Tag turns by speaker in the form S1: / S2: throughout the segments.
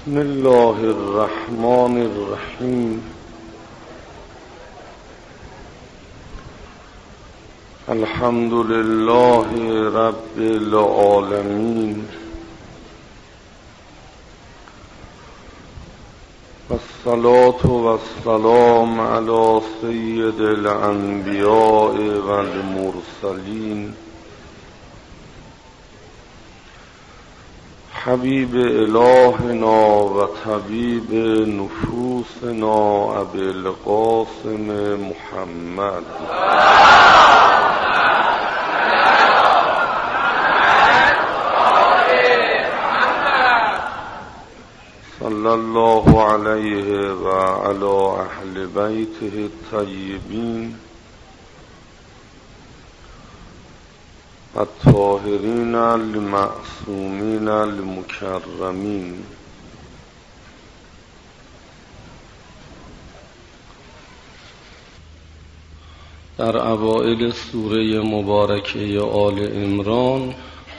S1: بسم الله الرحمن الرحیم. الحمد لله رب العالمین والصلاة والسلام علی سید الانبیاء والمرسلین حبیب الهنا و طبیب نفوسنا ابی القاسم محمد صلی الله علیه و علی اهل بیته الطیبین الطاهرین المعصومین المکرمین. در اوائل سوره مبارکه آل عمران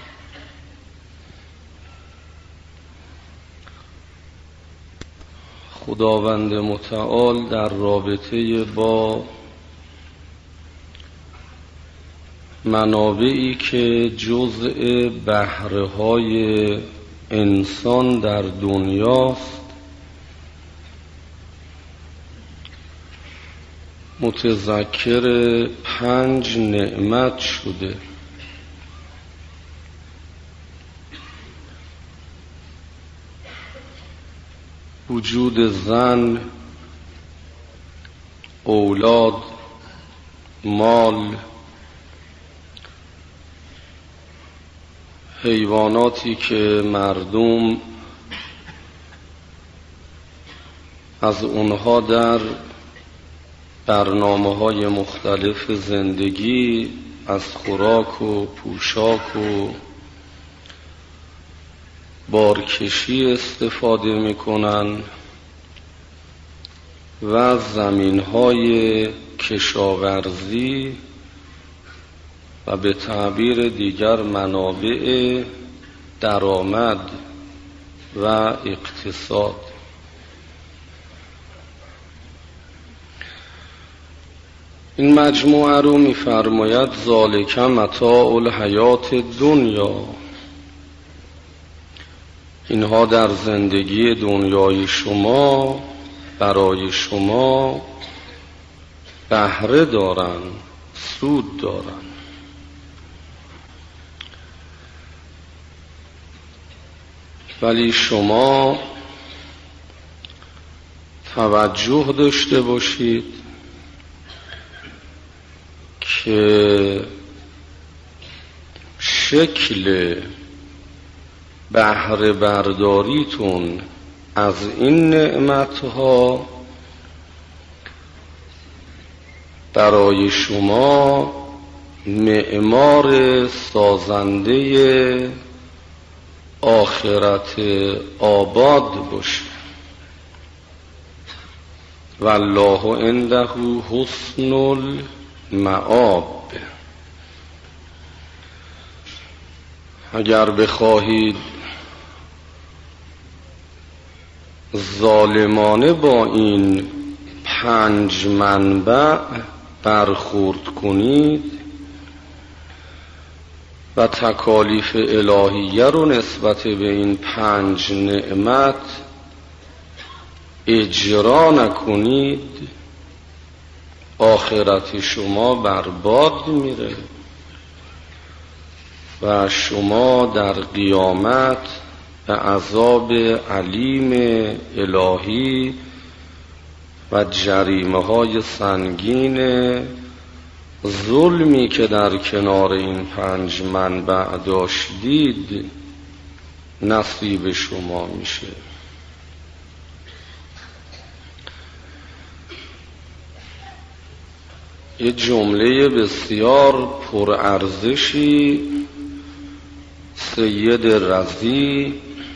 S1: خداوند متعال در رابطه با منابعی که جزء بهره‌های انسان در دنیاست متذکر 5 نعمت شده. وجود زن، اولاد، مال، حیواناتی که مردم از اونها در برنامه‌های مختلف زندگی از خوراک و پوشاک و بارکشی استفاده میکنن و زمین‌های کشاورزی و به تعبیر دیگر منابع درآمد و اقتصاد. این مجموعه رو می‌فرماید ذالک متاع الحیات دنیا، اینها در زندگی دنیای شما برای شما بهره دارن، سود دارن. ولی شما توجه داشته باشید که شکل بهره برداریتون از این نعمتها برای شما معمار سازنده آخرت آباد باشه. والله عنده حسن المآب. اگر بخواهید ظالمانه با این 5 منبع برخورد کنید و تکالیف الهیه رو نسبت به این 5 نعمت اجرا نکنید، آخرت شما برباد میره و شما در قیامت به عذاب علیم الهی و جریمه‌های سنگین ظلمی که در کنار این 5 منبع داشتید نصیب شما میشه. یه جمله بسیار پرارزشی سید رضی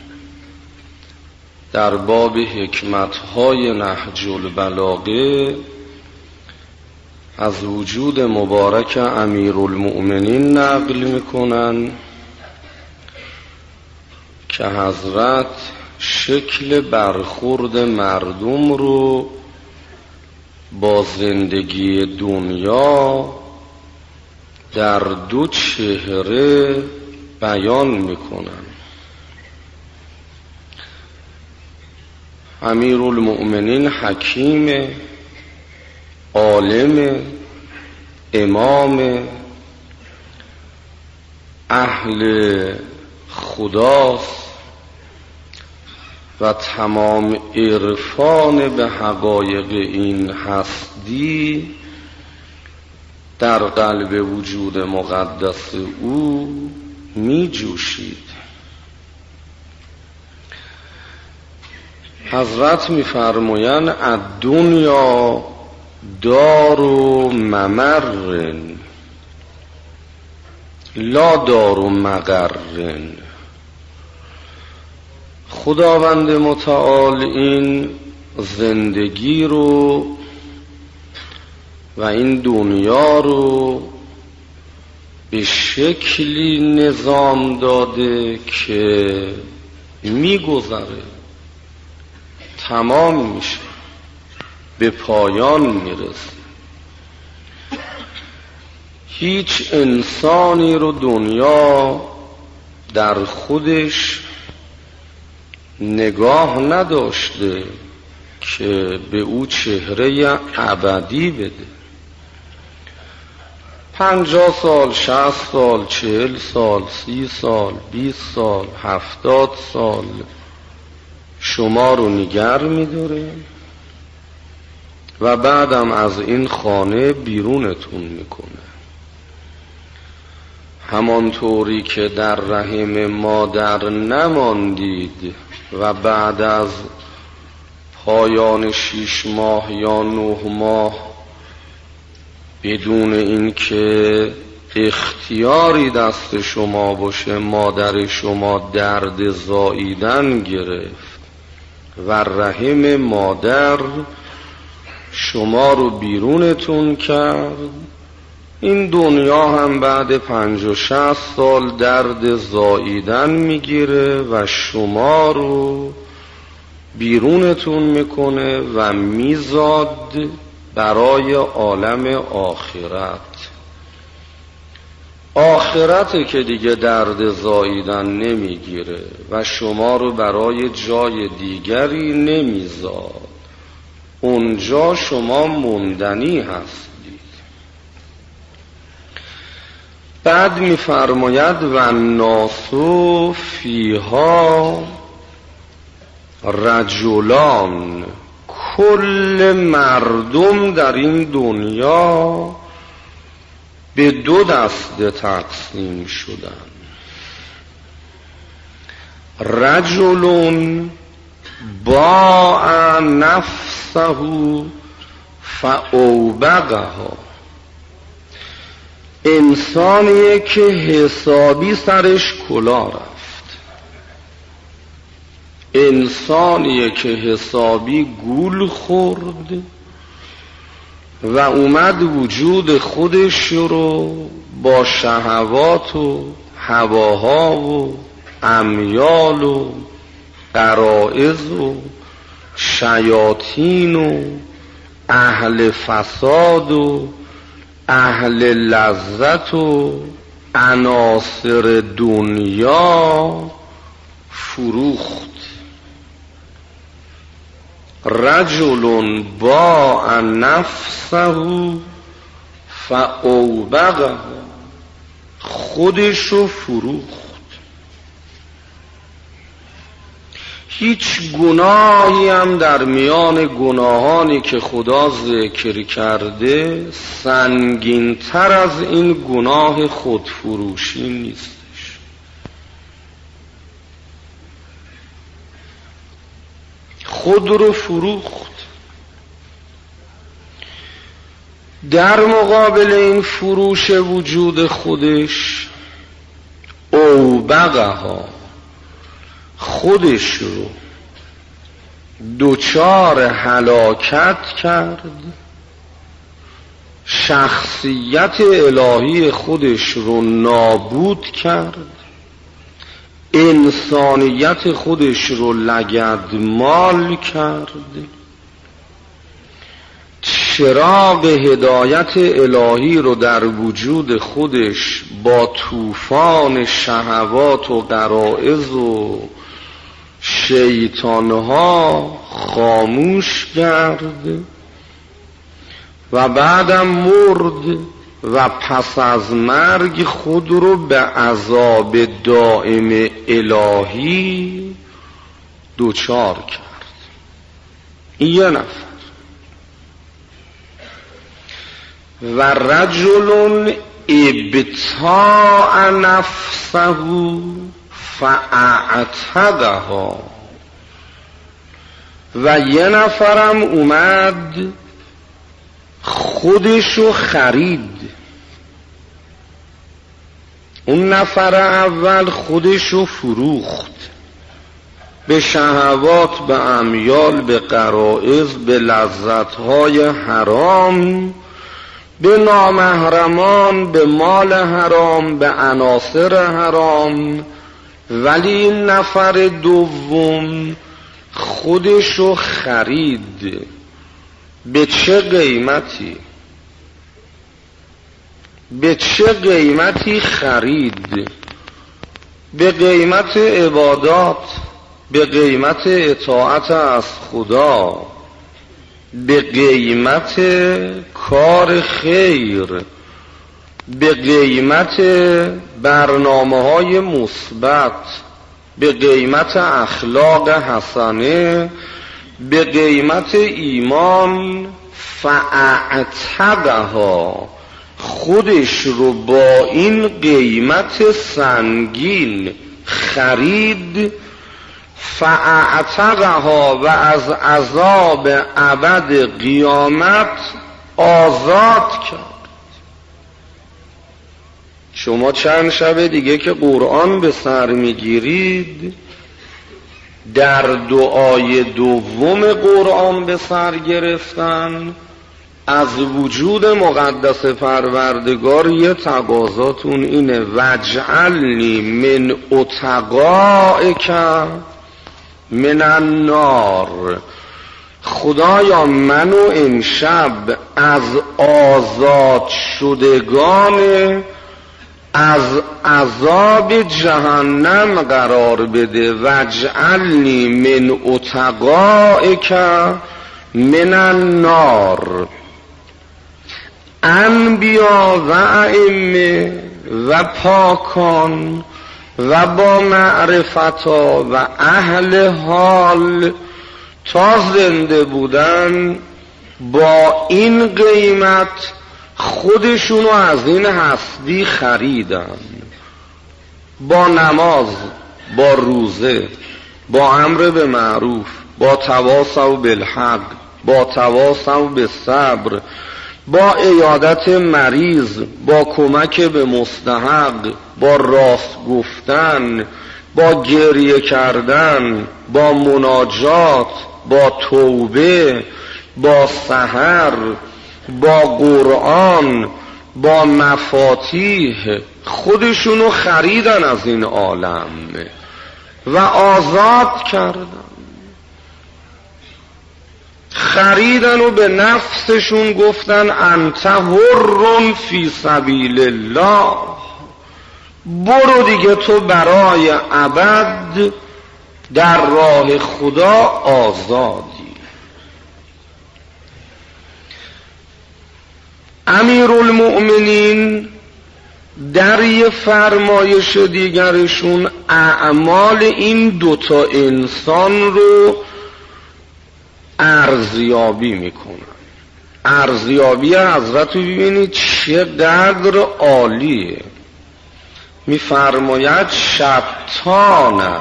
S1: در باب حکمت‌های نهج البلاغه از وجود مبارک امیرالمؤمنین نقل میکنن که حضرت شکل برخورد مردم رو با زندگی دنیا در دو چهره بیان میکنن. امیرالمؤمنین حکیم، عالم، امام، اهل خداست و تمام عرفان به حقایق این هستی در قلب وجود مقدس او می جوشید. حضرت می فرمایند الدنیا دار ممر لا دار مقر. خداوند متعال این زندگی رو و این دنیا رو به شکلی نظام داده که میگذره، تمام میشه، به پایان میرسه. هیچ انسانی رو دنیا در خودش نگاه نداشته که به او چهره ابدی بده. 50 سال، 60 سال، 40 سال، 30 سال، 20 سال، 70 سال شما رو نگر می‌داره و بعدم از این خانه بیرونتون میکنه. همانطوری که در رحم مادر نماندید و بعد از پایان 6 ماه یا 9 ماه بدون اینکه اختیاری دست شما باشه مادر شما درد زاییدن گرفت و رحم مادر شما رو بیرونتون کرد، این دنیا هم بعد 50 و 60 سال درد زاییدن میگیره و شما رو بیرونتون میکنه و میزاد برای عالم آخرت. آخرت که دیگه درد زاییدن نمیگیره و شما رو برای جای دیگری نمیزاد، اونجا شما موندنی هستید. بعد میفرماید و الناس فیها رجلان، کل مردم در این دنیا به 2 دسته تقسیم شدن. رجل باع نفسه فاوبقها، انسانیه که حسابی سرش کلا رفت، انسانیه که حسابی گول خورد و اومد وجود خودش رو با شهوات و هواها و امیال و غرائز و شیاطین و اهل فساد و اهل لذت و عناصر دنیا فروخت. رجل باع نفسه فاوبقها، خودشو فروخت. هیچ گناهی هم در میان گناهانی که خدا ذکر کرده سنگین تر از این گناه خودفروشی نیستش. خود رو فروخت. در مقابل این فروش وجود خودش اوبقها، خودش رو دچار هلاکت کرد، شخصیت الهی خودش رو نابود کرد، انسانیت خودش رو لگدمال کرد، چراغ هدایت الهی رو در وجود خودش با طوفان شهوات و غرائز و شیطانها خاموش کرد و بعدم مرد و پس از مرگ خود رو به عذاب دائم الهی دوچار کرد. این یه نفر. و رجل ابتاع نفسه فاعتقها، و یه نفرم اومد خودشو خرید. اون نفر اول خودشو فروخت به شهوات، به امیال، به غرائز، به لذتهای حرام، به نامحرمان، به مال حرام، به عناصر حرام. ولی این نفر دوم خودشو خرید. به چه قیمتی؟ به چه قیمتی خرید؟ به قیمت عبادات، به قیمت اطاعت از خدا، به قیمت کار خیر، به قیمت برنامه‌های مثبت، به قیمت اخلاق حسنه، به قیمت ایمان. فاعتقها، خودش رو با این قیمت سنگین خرید. فاعتقها، و از عذاب ابد قیامت آزاد کرد. شما چند شب دیگه که قرآن به سر میگیرید، در دعای دوم قرآن به سر گرفتن از وجود مقدس پروردگار یه تقاضاتون اینه: وجعلنی من اتقائک من النار. خدایا منو امشب از آزاد شدگان از عذاب جهنم قرار بده. وجعلنی من اتقائک من النار. انبیا و ائمه و پاکان و با معرفتا و اهل حال تا زنده بودن با این قیمت خودشونو از این هستی خریدن. با نماز، با روزه، با امر به معروف، با تواصوا بالحق، با تواصوا بالصبر، با عیادت مریض، با کمک به مستحق، با راست گفتن، با گریه کردن، با مناجات، با توبه، با سحر، با قرآن، با مفاتیح خودشونو خریدن از این عالم و آزاد کردن. خریدن و به نفسشون گفتن انت حر فی سبیل الله، برو دیگه تو برای ابد در راه خدا آزادی. امیرالمؤمنین در یه فرمایش دیگرشون اعمال این دوتا انسان رو ارزیابی میکنن. ارزیابی حضرت رو ببینید چقدر عالیه. میفرماید شتان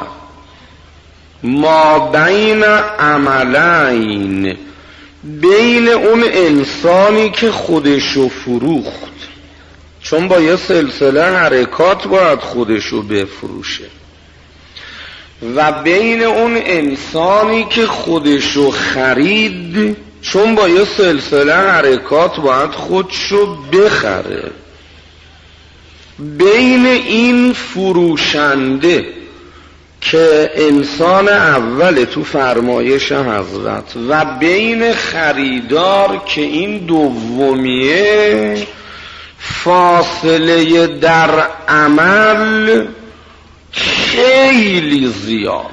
S1: ما بین عملین، بین اون انسانی که خودشو فروخت، چون با یه سلسله حرکات باید خودشو بفروشه، و بین اون انسانی که خودشو خرید، چون با یه سلسله حرکات باید خودشو بخره. بین این فروشنده که انسان اول تو فرمایش حضرت و بین خریدار که این دومیه فاصله در عمل خیلی زیاده.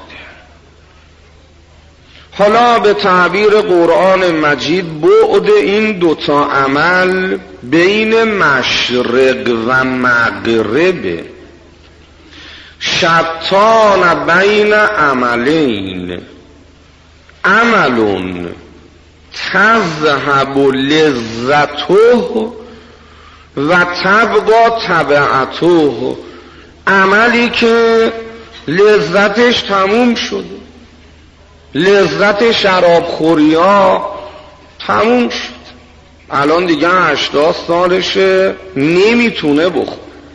S1: حالا به تعبیر قرآن مجید بعد این دوتا عمل بین مشرق و مغرب، شتان بین عملین، عمل تذهب لذته و تبقى تبعته، عملی که لذتش تموم شده، لذت شرابخوری ها تموم شد، الان دیگه 80 سالشه نمیتونه بخوره.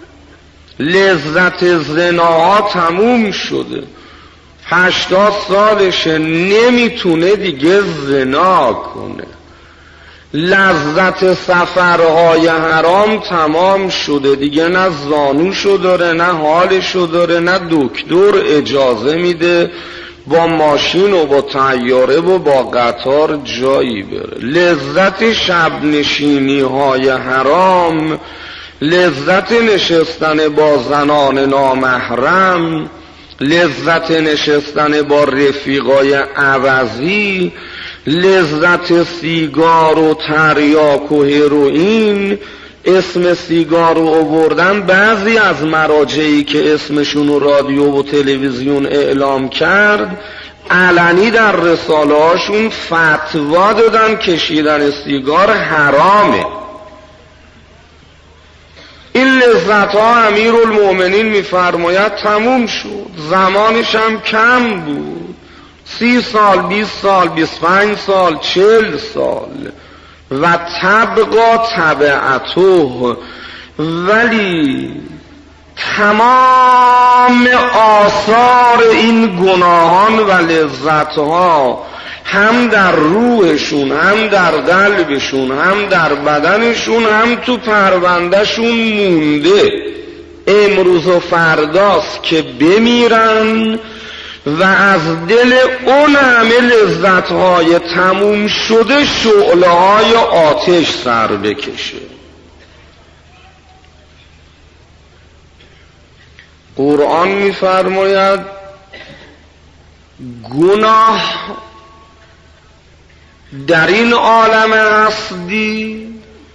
S1: لذت زناها تموم شده، 80 سالشه نمیتونه دیگه زنا کنه. لذت سفرهای حرام تمام شده، دیگه نه زانوشو داره، نه حالشو داره، نه دکتر اجازه میده با ماشین و با طیاره و با قطار جایی بره. لذت شب نشینی های حرام، لذت نشستن با زنان نامحرم، لذت نشستن با رفیقای عوضی، لذت سیگار و تریاک و هروئین. اسم سیگار رو آوردن بعضی از مراجعی که اسمشون رو رادیو و تلویزیون اعلام کرد، علنی در رساله هاشون فتوا دادن کشیدن سیگار حرامه. این لذت ها امیرالمومنین میفرماید تموم شد، زمانش هم کم بود، 30 سال، 20 سال، 25 سال، 40 سال. و تبقى تبعته، ولی تمام آثار این گناهان و لذتها هم در روحشون، هم در قلبشون، هم در بدنشون، هم تو پروندهشون مونده. امروز و فرداست که بمیرن و از دل اون همه لذتهای تموم شده شعله های آتش سر بکشه. قرآن می‌فرماید گناه در این عالم هستی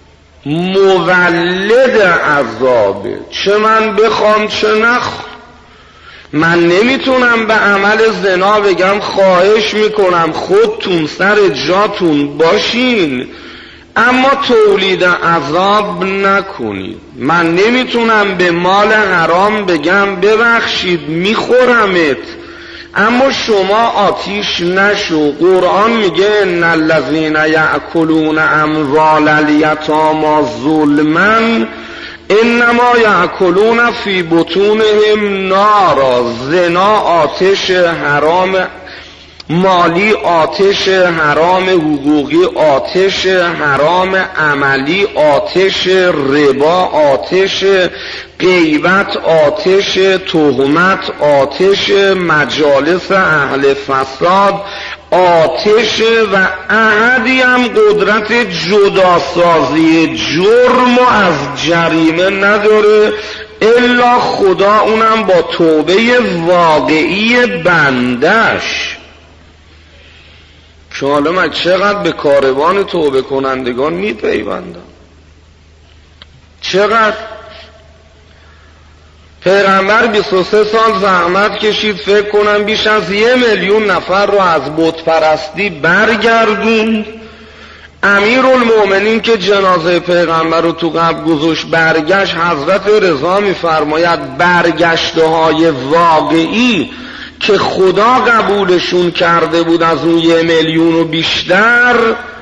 S1: مولد عذابه، چه من بخوام چه نخوام. من نمیتونم به عمل زنا بگم خواهش میکنم خودتون سر جاتون باشین اما تولید عذاب نکنید. من نمیتونم به مال حرام بگم ببخشید میخورمت اما شما آتیش نشو. قرآن میگه ان الذین یأکلون اموال الیتامی ظلما انما یأکلون فی بطونهم نارا. زنا آتش حرام مالی، آتش حرام حقوقی، آتش حرام عملی، آتش ربا، آتش غیبت، آتش تهمت، آتش مجالس اهل فساد، آتش و احدی هم قدرت جداسازی جرم و از جریمه نداره الا خدا، اونم با توبه واقعی بندش. که حالا من چقدر به کاروان توبه کنندگان میپیوندم، چقدر پیغمبر 23 سال زحمت کشید، فکر کنم بیش از 1 میلیون نفر رو از بت پرستی برگردوند. امیرالمومنین که جنازه پیغمبر رو تو قبر گذاشت برگشت، حضرت رضا میفرماید برگشته های واقعی که خدا قبولشون کرده بود از اون 1 میلیون و بیشتر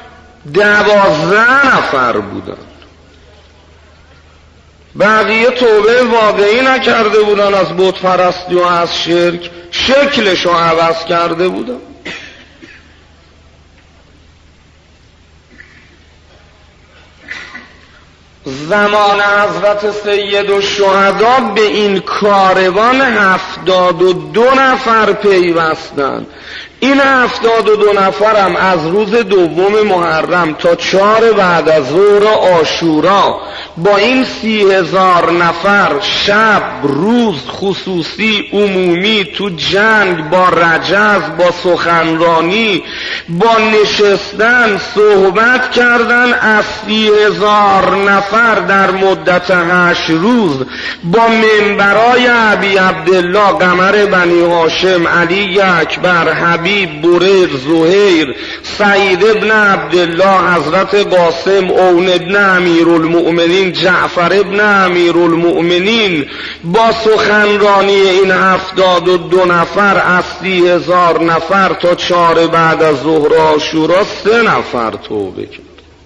S1: 12 نفر بودن. بقیه توبه واقعی نکرده بودن از بت پرستی و از شرک، شکلش رو عوض کرده بودن. زمان حضرت سید الشهدا به این کاروان 72 نفر پیوستند. این 72 نفرم از روز دوم محرم تا 4 بعد از ظهر عاشورا با این 30,000 نفر شب روز خصوصی عمومی تو جنگ با رجز با سخنرانی با نشستن صحبت کردن. از 30,000 نفر در مدت 8 روز با منبرای ابی عبدالله قمر بنی هاشم علی اکبر حبیب بریر زهیر سعید ابن عبدالله حضرت قاسم اون ابن امیرالمؤمنین جعفر ابن امیرالمؤمنین با سخنرانی این 72 نفر از 30,000 نفر تا 4 بعد از ظهر عاشورا 3 نفر توبه کرد.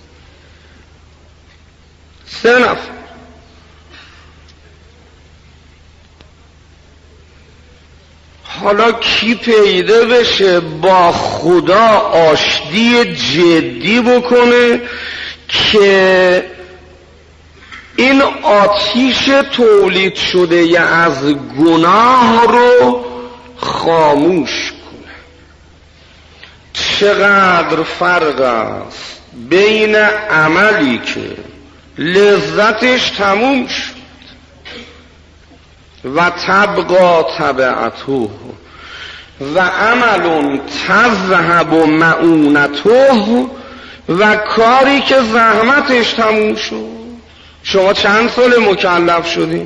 S1: 3 نفر. حالا کی پیدا بشه با خدا آشتی جدی بکنه که این آتیش تولید شده از گناه رو خاموش کنه؟ چقدر فرق است بین عملی که لذتش تموم شد و تبقا تبعته و عمل تذهب معونته و کاری که زحمتش تموم شد. شما چند سال مکلف شدین؟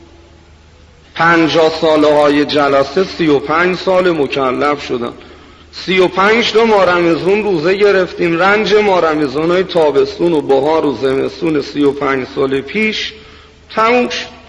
S1: 50 سالهای جلسه 35 سال مکلف شدن. 35 تا ماه رمضان روزه گرفتیم. رنج ماه رمضان های تابستون و بهار و زمستون 35 سال پیش تموم شد.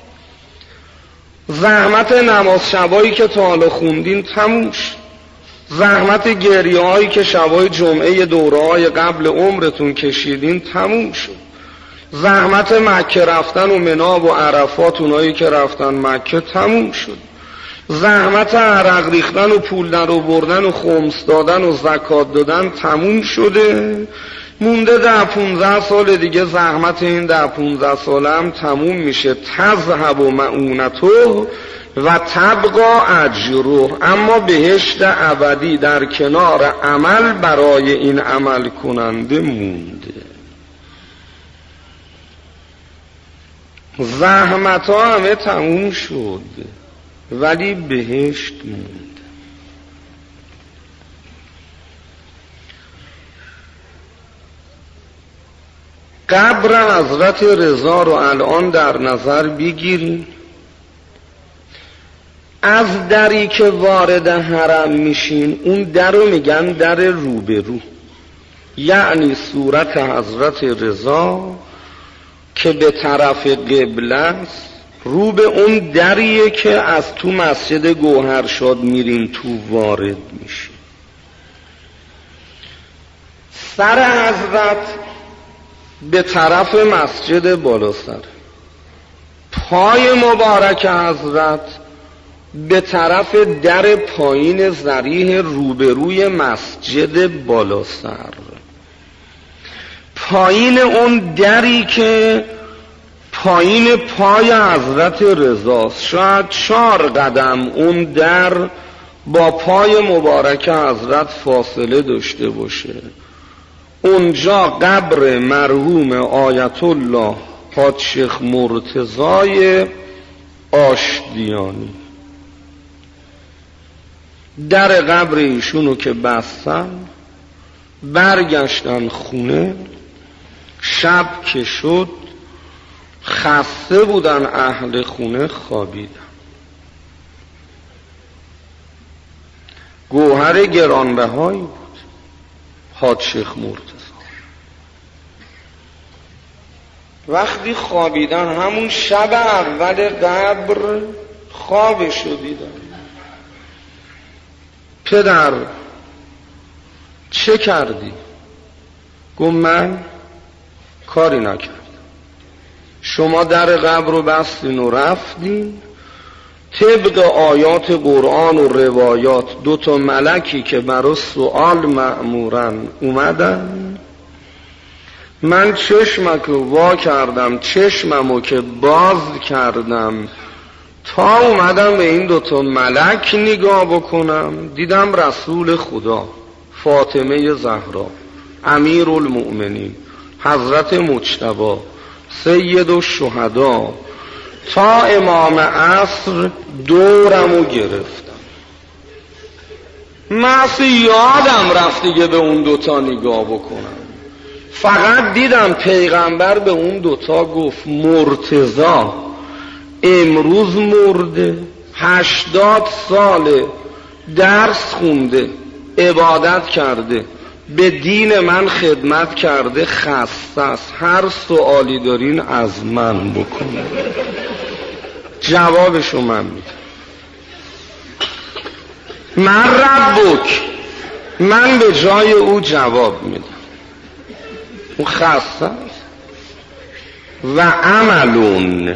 S1: زحمت نماز شبایی که تا حالا خوندین تموم شد. زحمت گریه هایی که شبای جمعه دوره های قبل عمرتون کشیدین تموم شد. زحمت مکه رفتن و منی و عرفات اونایی که رفتن مکه تموم شد. زحمت عرق ریختن و پول در آوردن و خمس دادن و زکات دادن تموم شده. مونده 10-15 سال دیگه زحمت این 10-15 ساله هم تموم میشه. تذهب و معونته و تبقا اجره، اما بهشت ابدی در کنار عمل برای این عمل کننده مونده. زحمت ها همه تموم شد ولی بهشت مونده. قبر حضرت رضا رو الان در نظر بگیریم. از دری که وارد حرم میشین اون در رو میگن در روبرو، یعنی صورت حضرت رضا که به طرف قبله است رو به اون دریه که از تو مسجد گوهرشاد میرین تو وارد میشین. سر حضرت به طرف مسجد بالا سر، پای مبارک حضرت به طرف در پایین ذریح روبروی مسجد بالا سر. پایین اون دری که پایین پای حضرت رضاست، شاید 4 قدم اون در با پای مبارک حضرت فاصله داشته باشه. اونجا قبر مرحوم آیت الله حاج شیخ مرتضای آشتیانی. در قبر ایشونو که بستن برگشتن خونه. شب که شد خسته بودن اهل خونه، خوابیدن. گوهر گرانبهایی بود حاج شیخ مرتضی. وقتی خوابیدن همون شب اول قبر خوابشو دیدن. پدر چه کردی؟ گفت من کاری نکردم. شما در قبر رو بستین و رفتین. طبق آیات قرآن و روایات 2 ملکی که برای سؤال مأمورن اومدن من چشمک رو وا کردم، چشممو که باز کردم، تا اومدم به این دوتا ملک نگاه بکنم، دیدم رسول خدا فاطمه زهرا، امیر المؤمنین، حضرت مجتبی، سید الشهدا، تا امام عصر دورمو گرفتم. من یادم رفت دیگه به اون دوتا نگاه بکنم. فقط دیدم پیغمبر به اون دوتا گفت مرتضی امروز مرده، 80 ساله درس خونده، عبادت کرده، به دین من خدمت کرده، خسته است، هر سوالی دارین از من بکنه. جوابشو من میدم. من ربک، من به جای او جواب میدم. او خسته است. و عملون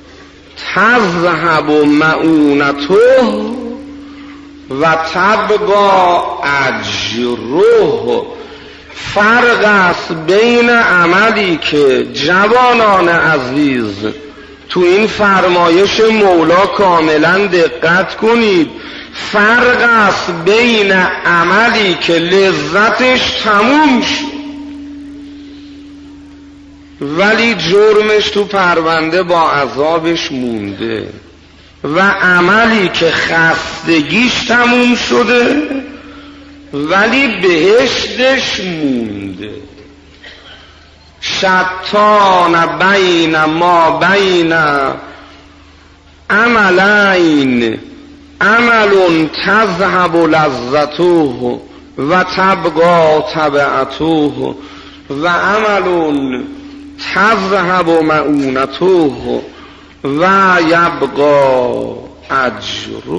S1: تذهب معونته و تبقى اجره. فرق است بین عملی که جوانان عزیز تو این فرمایش مولا کاملا دقت کنید، فرق است بین عملی که لذتش تموم شد ولی جرمش تو پرونده با عذابش مونده، و عملی که خستگیش تموم شده ولی بهشتش مونده. شتان بین ما بین عملین، عمل تذهب لذته و تبقى تبعته، و عمل تذهب معونته و یبقى اجره.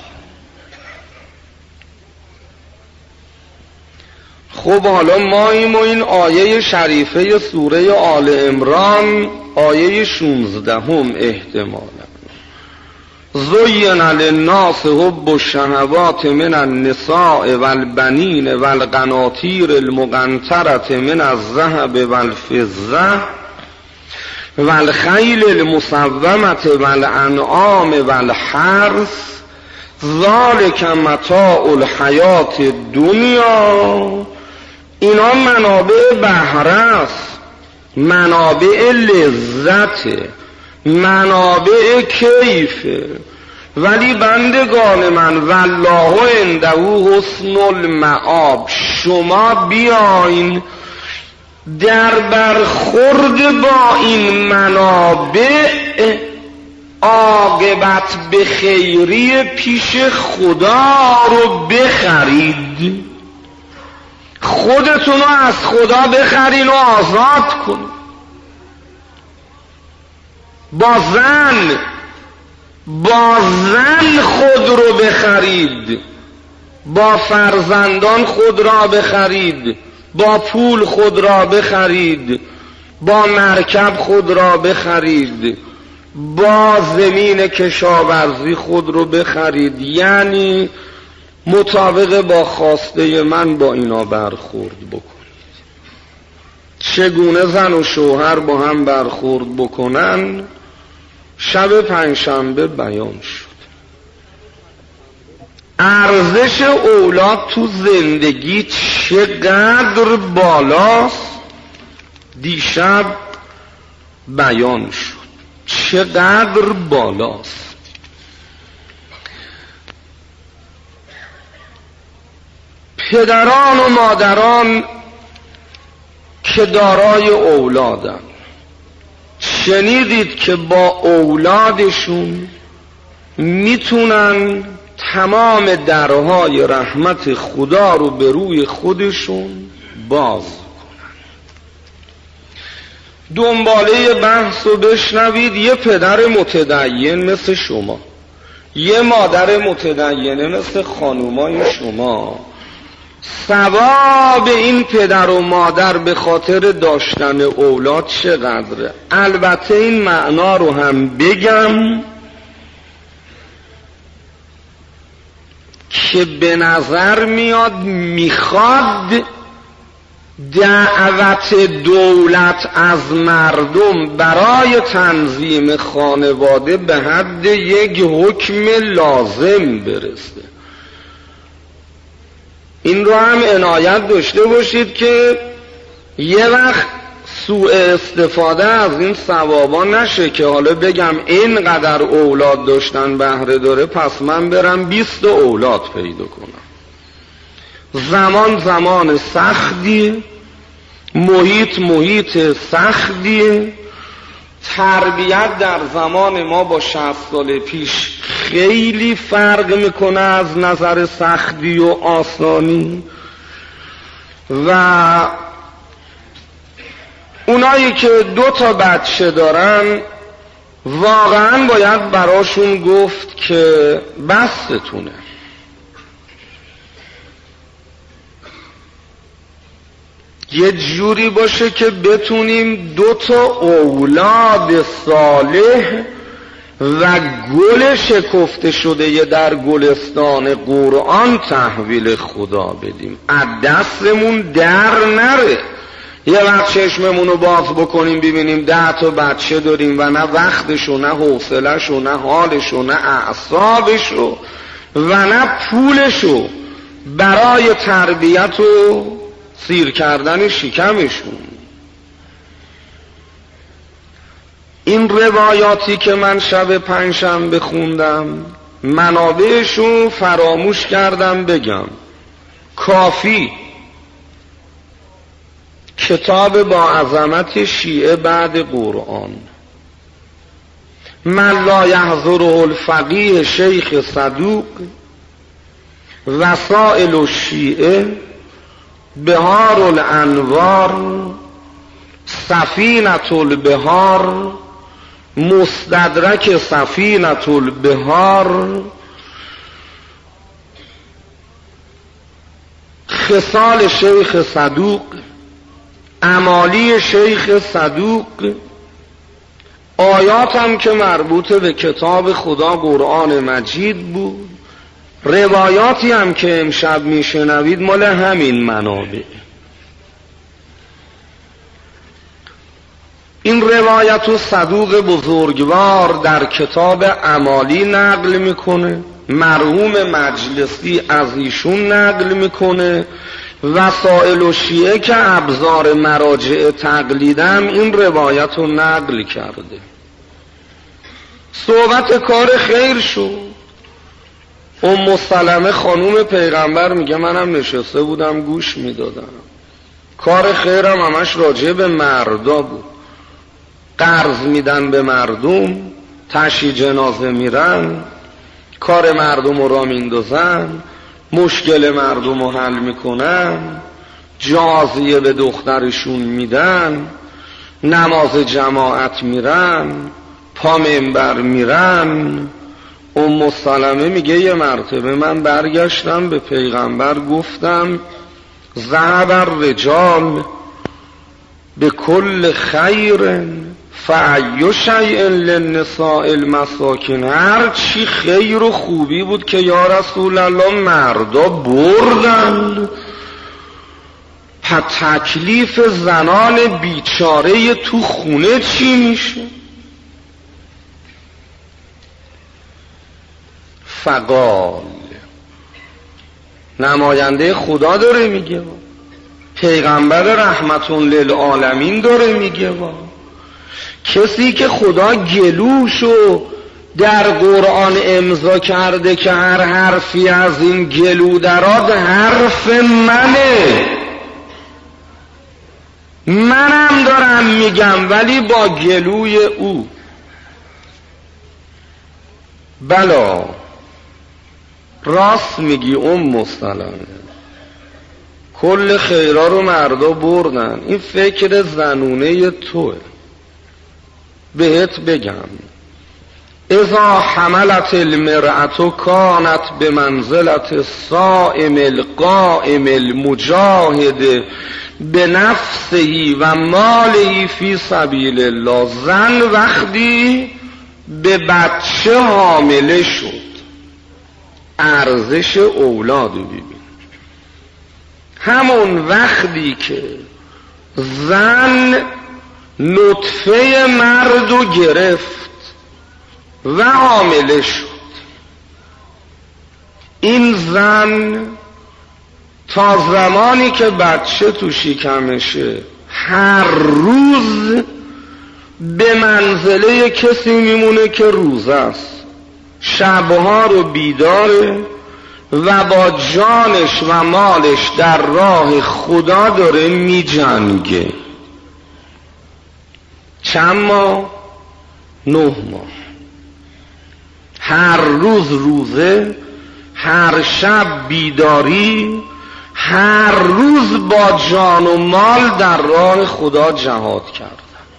S1: خب حالا ما این آیه شریفه سوره آل عمران، آیه 16 احتمالا، زین للناس حب الشهوات من النساء والبنین والقناطیر المقنطرة من الذهب والفضة والخیل المسومة والانعام والحرث ذلک متاع الحیات الدنیا. اینا منابع بهره است، منابع لذت، منابع کیفه، ولی بندگان من والله عنده حسن المآب، شما بیاین در برخورد با این منابع عاقبت به خیری پیش خدا رو بخرید، خودتون رو از خدا بخرین و آزاد کنید. با زن خود رو بخرید، با فرزندان خود را بخرید، با پول خود را بخرید، با مرکب خود را بخرید، با زمین کشاورزی خود رو بخرید. یعنی مطابق با خواسته من با اینا برخورد بکنید. چگونه زن و شوهر با هم برخورد بکنن شب پنجشنبه بیان شد. ارزش اولاد تو زندگی چقدر بالاست دیشب بیان شد، چقدر بالاست. پدران و مادران که دارای اولادن، شنیدید که با اولادشون میتونن تمام درهای رحمت خدا رو به روی خودشون باز کنن. دنباله بحث رو بشنوید. یه پدر متدین مثل شما، یه مادر متدینه مثل خانومای شما، ثواب این پدر و مادر به خاطر داشتن اولاد چقدره. البته این معنا رو هم بگم که به نظر میاد میخواد دعوت دولت از مردم برای تنظیم خانواده به حد یک حکم لازم برسه. این رو هم عنایت داشته باشید که یه وقت سوء استفاده از این ثوابا نشه که حالا بگم اینقدر اولاد داشتن بهره داره پس من برم 20 اولاد پیدا کنم. زمان سختی، محیط سختی، تربیت در زمان ما با 60 سال پیش خیلی فرق میکنه از نظر سختی و آسانی. و اونایی که 2 تا بچه دارن واقعا باید براشون گفت که بستونه. یه جوری باشه که بتونیم 2 تا اولاد صالح و گل شکفته شده یه در گلستان قرآن تحویل خدا بدیم، از دستمون در نره. یه وقت چشممونو باز بکنیم ببینیم 10 تا بچه داریم و نه وقتشو، نه حوصله‌شو، نه حالشو، نه اعصابشو و نه پولشو برای تربیت و سیر کردن شکمشون. این روایاتی که من شب پنجشنبه خوندم منابعشو فراموش کردم بگم. کافی کتاب با عظمت شیعه بعد قرآن، من لا یحضره الفقیه شیخ صدوق، وسائل الشیعه، بهار الانوار، سفینة البحار، مستدرک سفینة البحار، خصال شیخ صدوق، اعمالی شیخ صدوق، آیاتم که مربوط به کتاب خدا قرآن مجید بود، روایاتی هم که امشب میشنوید مال همین منابع. این روایت و صدوق بزرگوار در کتاب اعمالی نقل میکنه، مرحوم مجلسی از ایشون نقل میکنه، وسائل و شیعه که ابزار مراجع تقلیدم این روایت رو نقل کرده. صحبت کار خیر شد. سلمه خانوم پیغمبر میگه منم نشسته بودم گوش میدادم. کار خیرم همش راجع به مردا بود. قرض میدن به مردم، تشییع جنازه میرن، کار مردم رو را میندازن، مشکل مردم رو حل میکنن، جازیه به دخترشون میدن، نماز جماعت میرن، پا منبر میرن. سلمه میگه یه مرتبه من برگشتم به پیغمبر گفتم ذهب الرجال به کل خیر فأی شیء للنساء المساکین، هر چی خیر و خوبی بود که یا رسول الله مردا بردن، پس تکلیف زنان بیچاره تو خونه چی میشه؟ فقال، نماینده خدا داره میگه، پیغمبر رحمت للعالمین داره میگه، کسی که خدا گلوشو در قرآن امضا کرده که هر حرفی از این گلو دراد حرف منم دارم میگم ولی با گلوی او. بلا راست میگی سلمه، کل خیرا رو مردا بردن. این فکر زنونه توه. بهت بگم اذا حملت المرأة کانت بمنزلت الصائم القائم المجاهد بنفسه و ماله فی سبیل الله. زن وقتی به بچه حامله شد، ارزش اولاد رو ببین. همون وقتی که زن نطفه مردو گرفت و حامله شد. این زن تا زمانی که بچه تو شکمشه هر روز به منزله کسی میمونه که روزه است، شبها رو بیداره و با جانش و مالش در راه خدا داره میجنگه. چند ماه؟ 9 ماه. هر روز روزه، هر شب بیداری، هر روز با جان و مال در راه خدا جهاد کردن.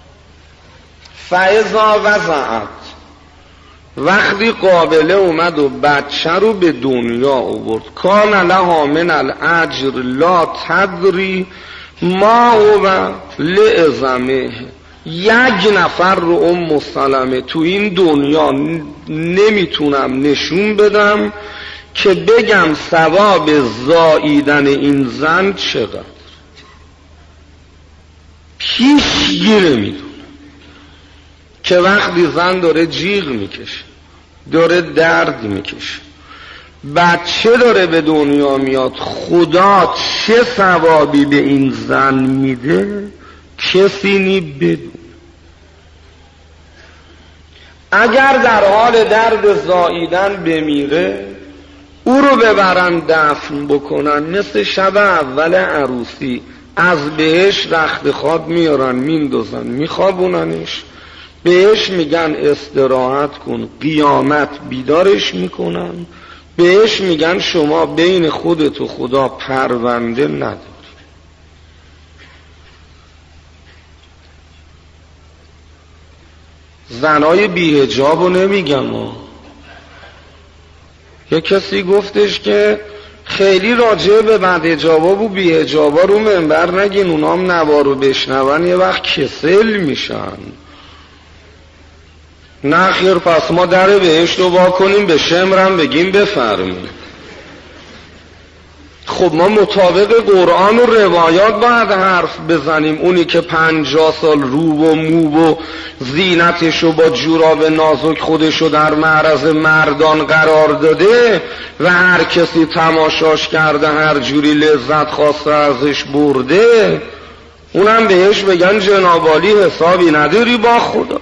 S1: فاذا وضعت، وقتی قابله اومد و بچه رو به دنیا آورد، کان لها من الاجر لا تدری ما هو لعظمه. یک نفر رو ام سلمه تو این دنیا نمیتونم نشون بدم که بگم ثواب زاییدن این زن چقدر. هیچگی نمیدونه که وقتی زن داره جیغ میکشه، داره درد میکشه، بچه داره به دنیا میاد، خدا چه ثوابی به این زن میده کسی نی بدون. اگر در حال درد زاییدن بمیره، او رو ببرن دفن بکنن، مثل شب اول عروسی از بهش رخت خواب میارن میندازن میخوابوننش، بهش میگن استراحت کن، قیامت بیدارش میکنن، بهش میگن شما بین خودت و خدا پرونده نداری. زنای بی‌حجابو نمیگم یه کسی گفتش که خیلی راجع به بدحجابا و بی‌حجابا رو منبر نگین، اونام نوارو بشنون یه وقت کسل میشن. نه خیر، پس ما در بهشت رو وا کنیم، به شمرم بگیم بفرمایید. خب ما مطابق قرآن و روایات باید حرف بزنیم. اونی که 50 سال رو و مو و زینتشو با جوراب نازک خودشو در معرض مردان قرار داده و هر کسی تماشاش کرده هر جوری لذت خواسته ازش برده، اونم بهش بگن جنابالی حسابی نداری با خدا.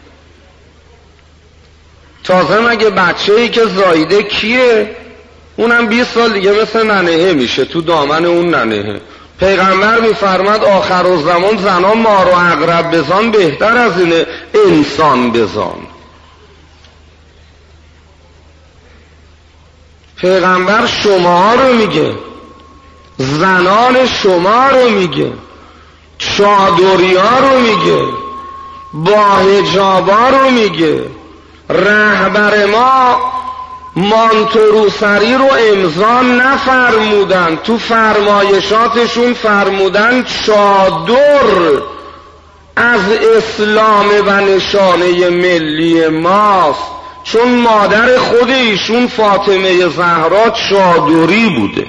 S1: تازه مگه بچه‌ای که زایده کیه؟ اونم 20 سال دیگه مثل ننهه میشه تو دامن اون ننهه. پیغمبر میفرماد آخر الزمان زنا مار و عقرب بزان بهتر از اینه انسان بزان. پیغمبر شما رو میگه، زنان شما رو میگه، چادریا رو میگه، با حجابا رو میگه. رهبر ما مانتوروسری رو امضا نفرمودن، تو فرمایشاتشون فرمودن چادر از اسلام و نشانه ملی ماست، چون مادر خود ایشون فاطمه زهرا چادری بوده،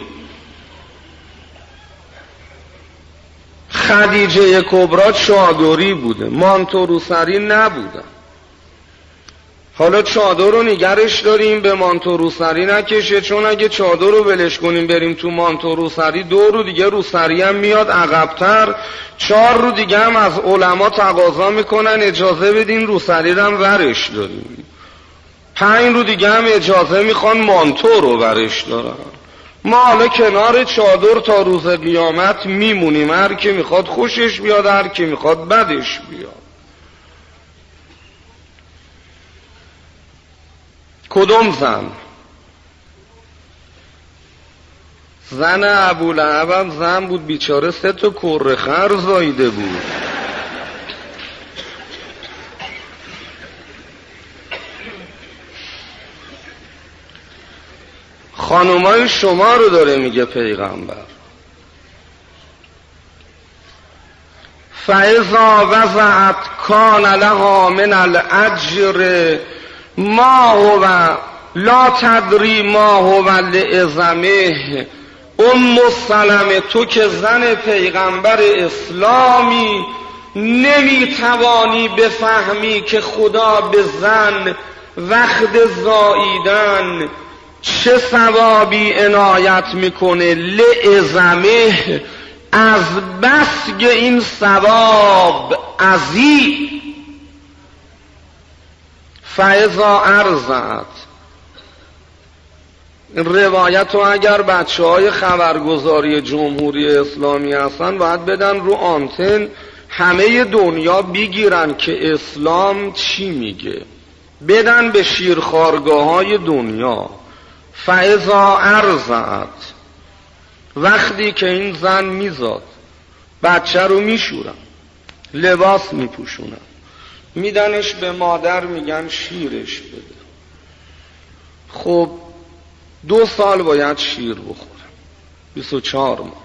S1: خدیجه کبرا چادری بوده، مانتوروسری نبودن. حالا چادر رو نگرش داریم به مانتوروسری نکشه، چون اگه چادر رو ولش کنیم بریم تو مانتوروسری 2 رو دیگه روسری هم میاد عقب‌تر، 4 رو دیگه هم از علما تقاضا میکنن اجازه بدین روسری رو هم ورش داریم، 5 رو دیگه هم اجازه میخوان مانتو رو ورش دارن. ما حالا کنار چادر تا روز قیامت میمونیم، هر کی میخواد خوشش بیاد، هر کی میخواد بدش بیاد. کدوم زن؟ زن ابولهب هم زن بود بیچاره، 3 تا کره خر زایده بود. خانومای شما رو داره میگه پیغمبر. فاذا وضعت کان لها من الاجر ما هو لا تدری ما هو لعظمه. سلمه تو که زن پیغمبر اسلامی نمیتوانی بفهمی که خدا به زن وقت زاییدن چه ثوابی عنایت میکنه، لعظمه، از بس که این ثواب عظیم. فاذا ارضعت، روایت رو اگر بچه های خبرگزاری جمهوری اسلامی هستن باید بدن رو آنتن همه دنیا بگیرن که اسلام چی میگه، بدن به شیرخوارگاه های دنیا. فاذا ارضعت، وقتی که این زن میزاد بچه رو میشورن، لباس میپوشونن، میدنش به مادر، میگن شیرش بده. خب 2 سال باید شیر بخوره، 24 ماه.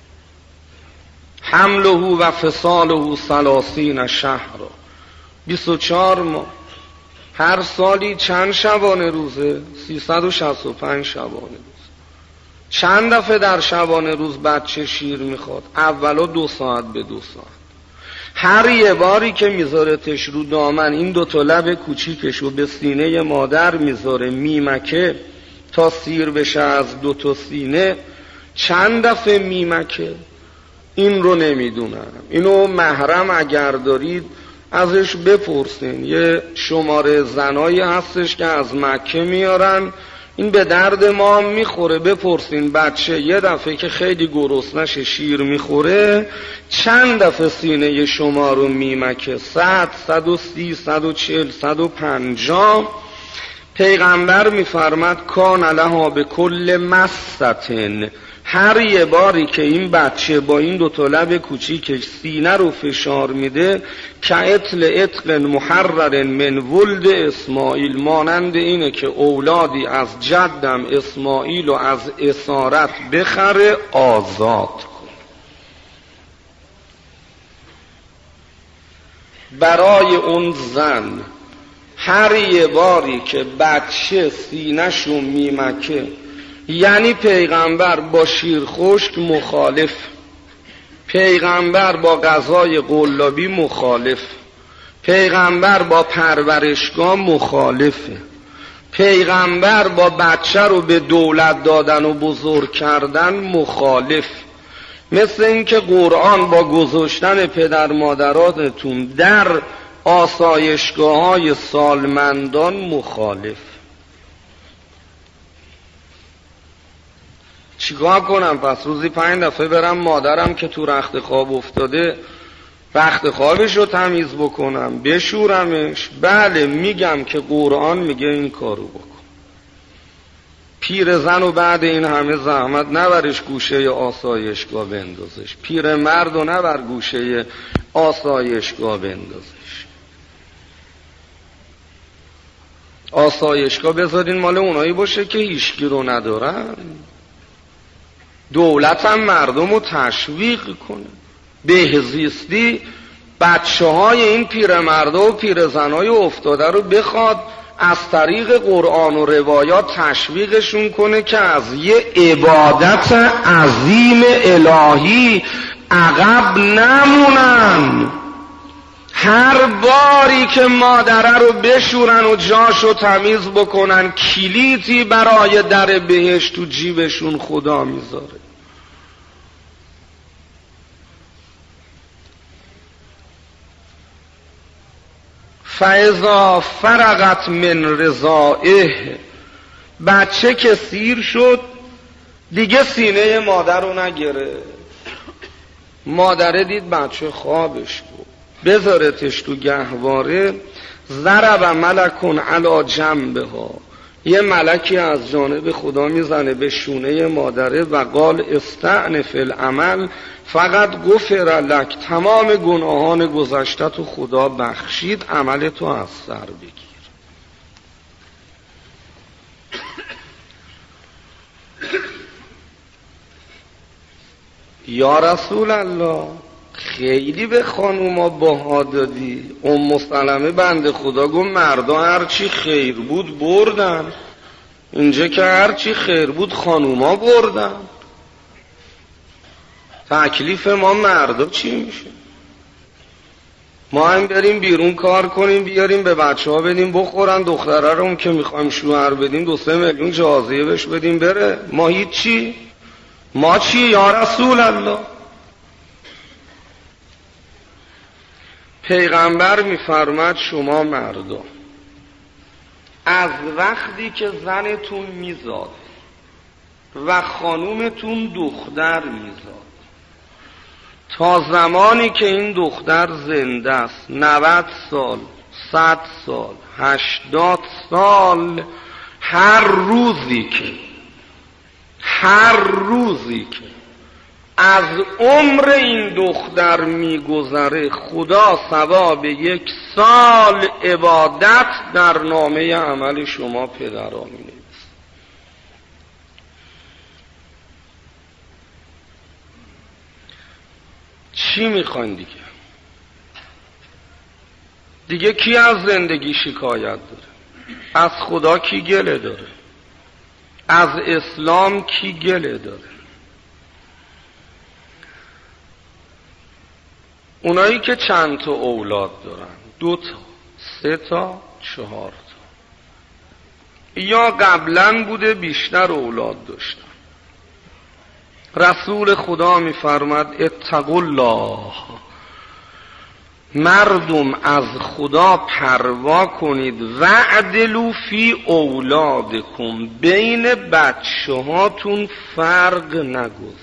S1: حمله و فصاله 30 شهرا، 24 ماه. هر سالی چند شبانه روزه؟ 365 شبانه روز. چند دفعه در شبانه روز بچه شیر میخواد؟ اولا 2 ساعت به 2 ساعت. هر یه باری که میذارتش رو دامن، این 2 تا لب کوچیکشو به سینه مادر میذاره، میمکه تا سیر بشه از 2 تا سینه، چند دفعه میمکه؟ این رو نمیدونم. اینو محرم اگر دارید ازش بپرسین. یه شماره زنایی هستش که از مکه میارن، این به درد ما میخوره. بپرسین بچه یه دفعه که خیلی گرسنش شیر میخوره چند دفعه سینه شما رو میمکه؟ 100، 130، 140، 150. پیغمبر میفرماد کان لها به کل مستن، هر یه باری که این بچه با این 2 تا لب کوچیکش سینه رو فشار میده، کعتل عتق محرر من ولد اسماعیل، مانند اینه که اولادی از جدم اسماعیل و از اسارت بخره آزاد کن. برای اون زن هر یه باری که بچه سینه‌شو میمکه، یعنی پیغمبر با شیر خشک مخالف، پیغمبر با غذای قلابی مخالف، پیغمبر با پرورشگاه مخالفه، پیغمبر با بچه رو به دولت دادن و بزرگ کردن مخالف. مثل اینکه قرآن با گذاشتن پدر مادراتتون در آسایشگاه‌های سالمندان مخالف. چیکار کنم پس؟ روزی 5 دفعه برم مادرم که تو رخت خواب افتاده رخت خوابش رو تمیز بکنم، بشورمش؟ بله، میگم که قرآن میگه این کارو بکن. پیر زن و بعد این همه زحمت نبرش گوشه آسایشگاه بندازش، پیر مرد و نبر گوشه آسایشگاه بندازش. آسایشگاه بذارین مال اونایی باشه که هیچکی رو ندارن. دولت هم مردم رو تشویق کنه. بهزیستی بچه های این پیرمردا و پیرزنای افتاده رو بخواد از طریق قرآن و روایات تشویقشون کنه که از یه عبادت عظیم الهی عقب نمونن. هر باری که مادره رو بشورن و جاشو تمیز بکنن، کلیدی برای در بهشت تو جیبشون خدا میذاره. فاذا فرغت من رضاعه، بچه که سیر شد دیگه سینه مادر رو نگره. مادره دید بچه خوابش بود، بذارتش تو گهواره. ضرب ملکون علی جنبها، یه ملکی از جانب خدا میزنه به شونه مادره و قال استعنف العمل فقط غفر لک، تمام گناهان گذشته تو خدا بخشید، عمل تو از سر بگیر. یا رسول الله خیلی به خانوما باها دادی. سلمه بنده خدا گفت مردا هرچی خیر بود بردن، اینجا که هرچی خیر بود خانوما بردن. تکلیف ما مردا چی میشه؟ ما هم بریم بیرون کار کنیم بیاریم به بچه ها بدیم بخورن، دختره رو که میخوایم شوهر بدیم 2-3 میلیون جازیه بهش بدیم بره. ما هیچی؟ ما چی یا رسول الله؟ پیغمبر میفرماد شما مردا از وقتی که زنتون میزاد و خانومتون دختر میزاد تا زمانی که این دختر زنده است 90 سال 100 سال 80 سال هر روزی که از عمر این دختر میگذره خدا ثواب 1 سال عبادت در نامه عمل شما پدرها مینویسه. چی میخواین دیگه کی از زندگی شکایت داره؟ از خدا کی گله داره؟ از اسلام کی گله داره؟ اونایی که چند تا اولاد دارن 2 تا 3 تا 4 تا یا قبلا بوده بیشتر اولاد داشتن، رسول خدا میفرماد اتقوا الله، مردم از خدا پروا کنید وعدلوا فی اولادکم، بین بچه هاتون فرق نگذارید.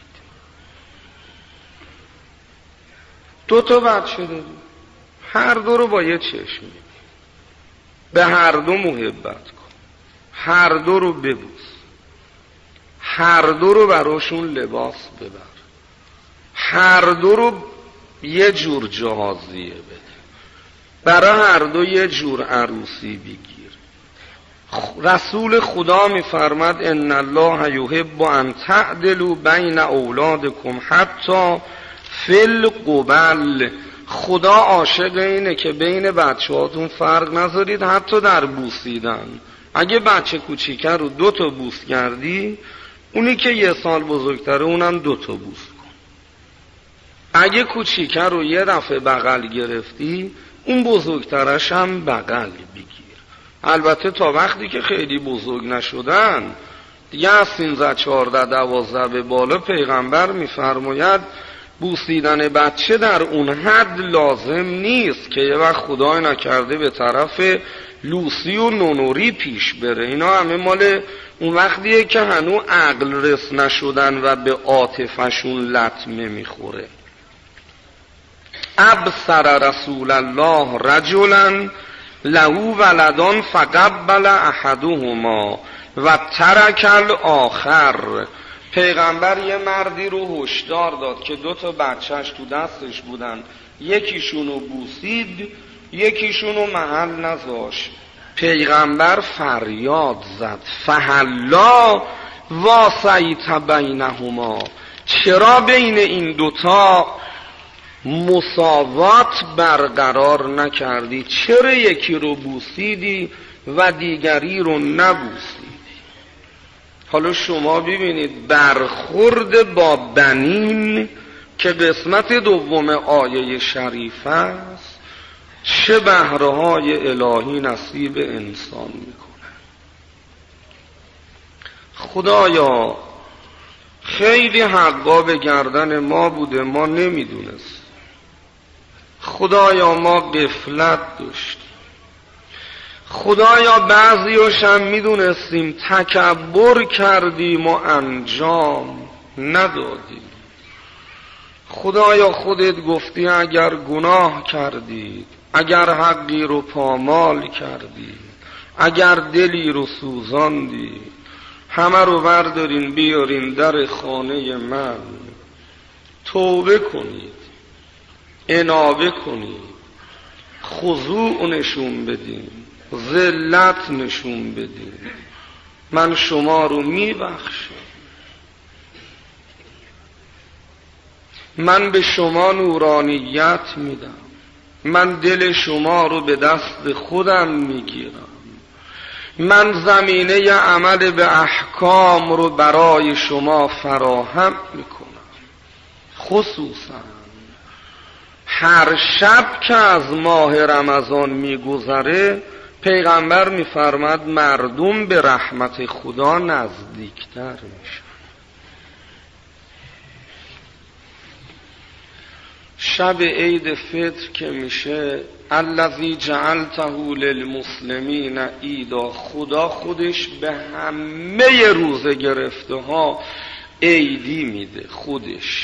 S1: 2 تا بچه داری، هر دو رو با یه چشم به هر دو محبت کن، هر دو رو ببوس، هر دو رو براشون لباس ببر، هر دو رو یه جور جهازیه بده، برای هر دو یه جور عروسی بگیر. رسول خدا میفرماد ان الله یحب ان تعدلوا بین اولادکم حتی فی القبل، خدا عاشق اینه که بین بچه هاتون فرق نذارید حتی در بوسیدن. اگه بچه کوچیکه رو 2 تا بوس کردی، اونی که 1 سال بزرگتره اونم 2 تا بوس کن. اگه کوچیکه رو یه دفعه بغل گرفتی، اون بزرگترش هم بغل بگیر. البته تا وقتی که خیلی بزرگ نشدن دیگه از 13 14 12 به بالا پیغمبر میفرماید بوسیدن بچه در اون حد لازم نیست که یه وقت خدای نکرده به طرف لوسی و نونوری پیش بره. اینا همه مال اون وقتیه که هنو عقل رس نشدن و به عاطفشون لطمه میخوره. ابصر رسول الله رجلا له ولدان فقبل احدهما و ترک الاخر. پیغمبر یه مردی رو هشدار داد که 2 تا بچهش تو دستش بودن، یکیشونو بوسید یکیشونو محل نذاشت. پیغمبر فریاد زد فهلا واسیت بینهما، چرا بین این 2 تا مساوات برقرار نکردی؟ چرا یکی رو بوسیدی و دیگری رو نبوسیدی؟ حالا شما ببینید برخورد با بنین که قسمت 2 آیه شریف است چه بهره‌های الهی نصیب انسان میکنه. خدایا خیلی حقا به گردن ما بوده، ما نمیدونست. خدایا ما غفلت داشتیم. خدایا بعضیاش هم میدونستیم تکبر کردیم و انجام ندادیم. خدایا خودت گفتی اگر گناه کردید، اگر حقی رو پامال کردید، اگر دلی رو سوزاندید، همه رو بردارین بیارین در خانه من، توبه کنید، انابه کنید، خضوع نشون بدین، ذلت نشون بدین، من شما رو میبخشم. من به شما نورانیت میدم، من دل شما رو به دست خودم میگیرم، من زمینه عمل به احکام رو برای شما فراهم میکنم. خصوصا هر شب که از ماه رمضان میگذره پیغمبر میفرماد مردم به رحمت خدا نزدیکتر میشن. شب عید فطر که میشه الذی جعلته للمسلمین عیدا، خدا خودش به همه روزه گرفته ها عیدی میده. خودش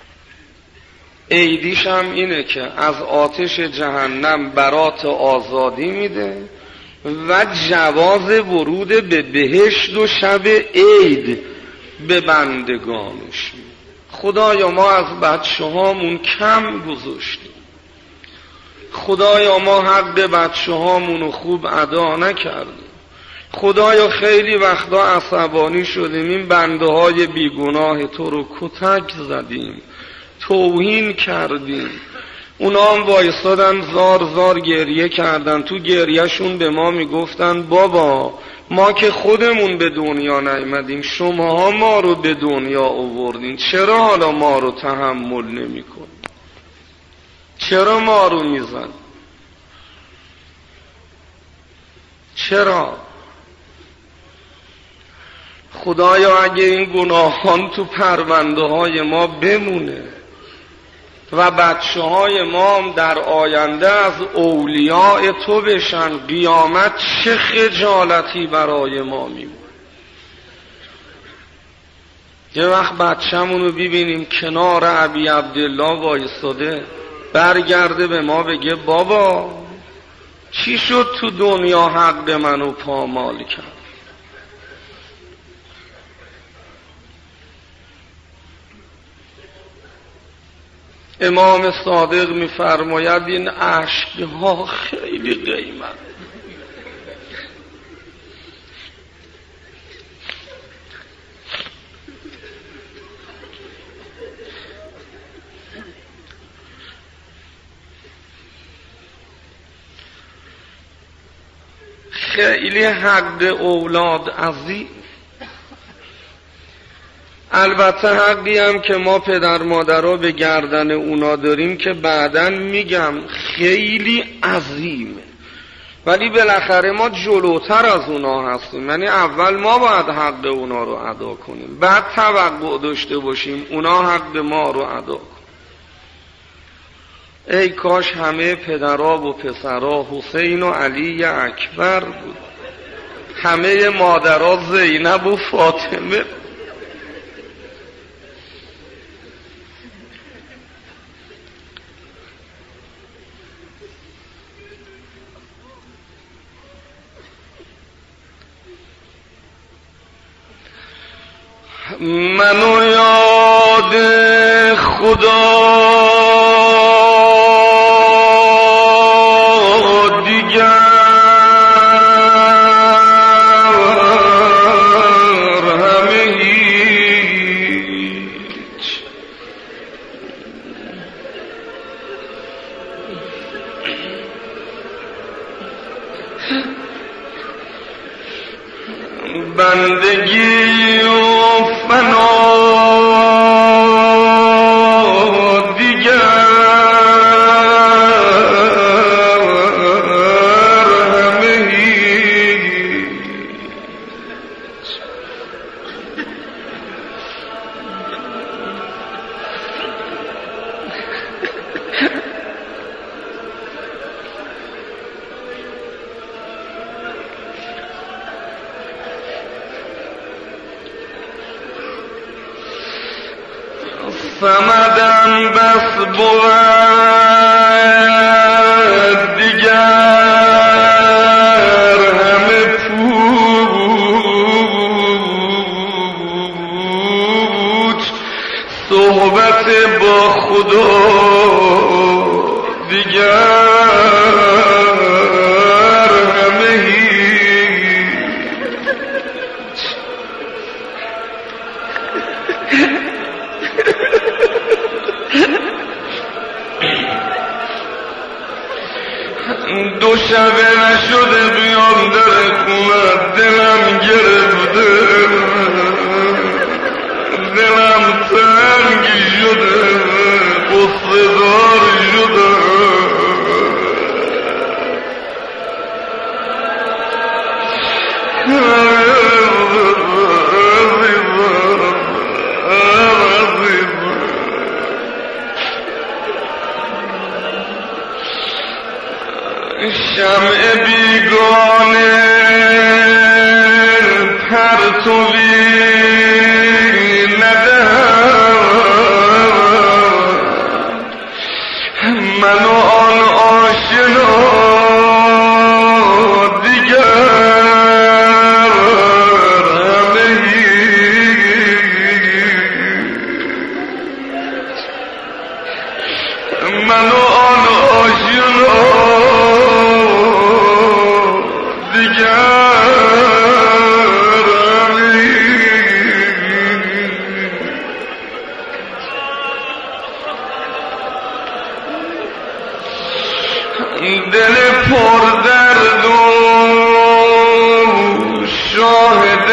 S1: عیدیش هم اینه که از آتش جهنم برات آزادی میده و جواز ورود به بهشت و شب عید به بندگانش میده. خدایا ما از بچه هامون کم گذاشتیم، خدایا ما حق بچه هامونو خوب ادا نکردیم، خدایا خیلی وقتا عصبانی شدیم، این بنده های بیگناه تو رو کتک زدیم، توهین کردیم. اونا هم وایستادن زار زار گریه کردن، تو گریهشون به ما میگفتن بابا ما که خودمون به دنیا نیامدیم، شماها ما رو به دنیا آوردین، چرا حالا ما رو تحمل نمی کنید؟ چرا ما رو میزن؟ چرا؟ خدایا اگه این گناهان تو پرونده های ما بمونه و بچه های ما هم در آینده از اولیاء تو بشن، قیامت چه خجالتی برای ما میمونه. یه وقت بچه‌مونو ببینیم کنار ابی عبدالله وایستاده، برگرده به ما بگه بابا چی شد تو دنیا حق منو پامال کرد؟ امام صادق میفرماید این اشک‌ها خیلی قیمت. خیلی حق اولاد عزیز. البته حقی هم که ما پدر مادرها به گردن اونا داریم که بعداً میگم خیلی عظیمه، ولی بالاخره ما جلوتر از اونا هستیم. یعنی اول ما باید حق اونا رو ادا کنیم، بعد توقع داشته باشیم اونا حق ما رو ادا کنیم. ای کاش همه پدرها و پسرها حسین و علی اکبر بود، همه مادرها زینب و فاطمه. منو یاد خدا دیگر همه هیچ، بندگی و فنا دیگر همه هیچ. صمدم بس بود دیگر همه پوچ، صحبت با خدا دیگر همه هیچ. دو شبه نشده بیام در خونه، دلم گرفته، دلم تنگی شده. شمع بیگانه پرتوی من و آن آشنا دیگر من و آن آشنا دیگر دل پر درد و شاهد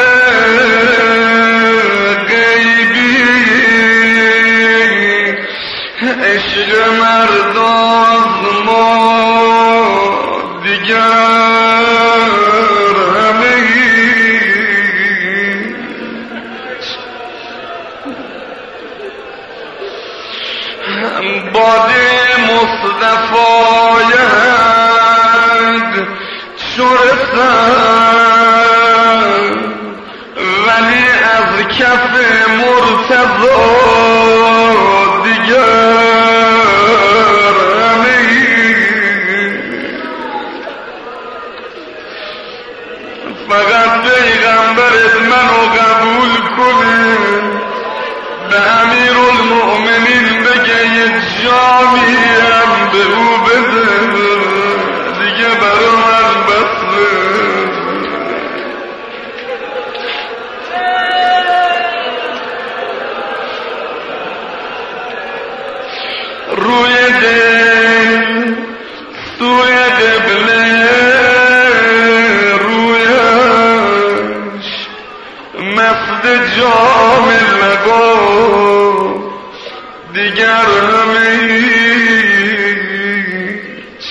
S1: غیبی عشق مرداز ما دیگر همه باده مصطفایت شرسن ولی از کف مرتضی دیگر فقط پیغمبرت منو قبول کنه به امیرالمؤمنین بگه یه جامیم به او بده دیگه برا من بسه روی دل سوی قبله رویش مست جام لبا دیگر همیچ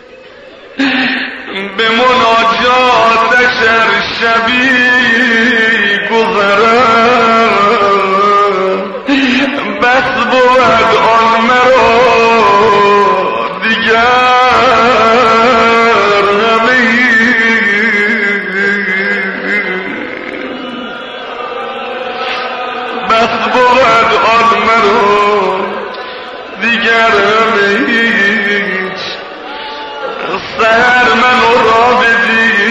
S1: به مناجاتش هر شبی گذرم بس بود آن مرا دیگر همیچ بس بود آن مرا دیگر همیچ سهر منو را بدی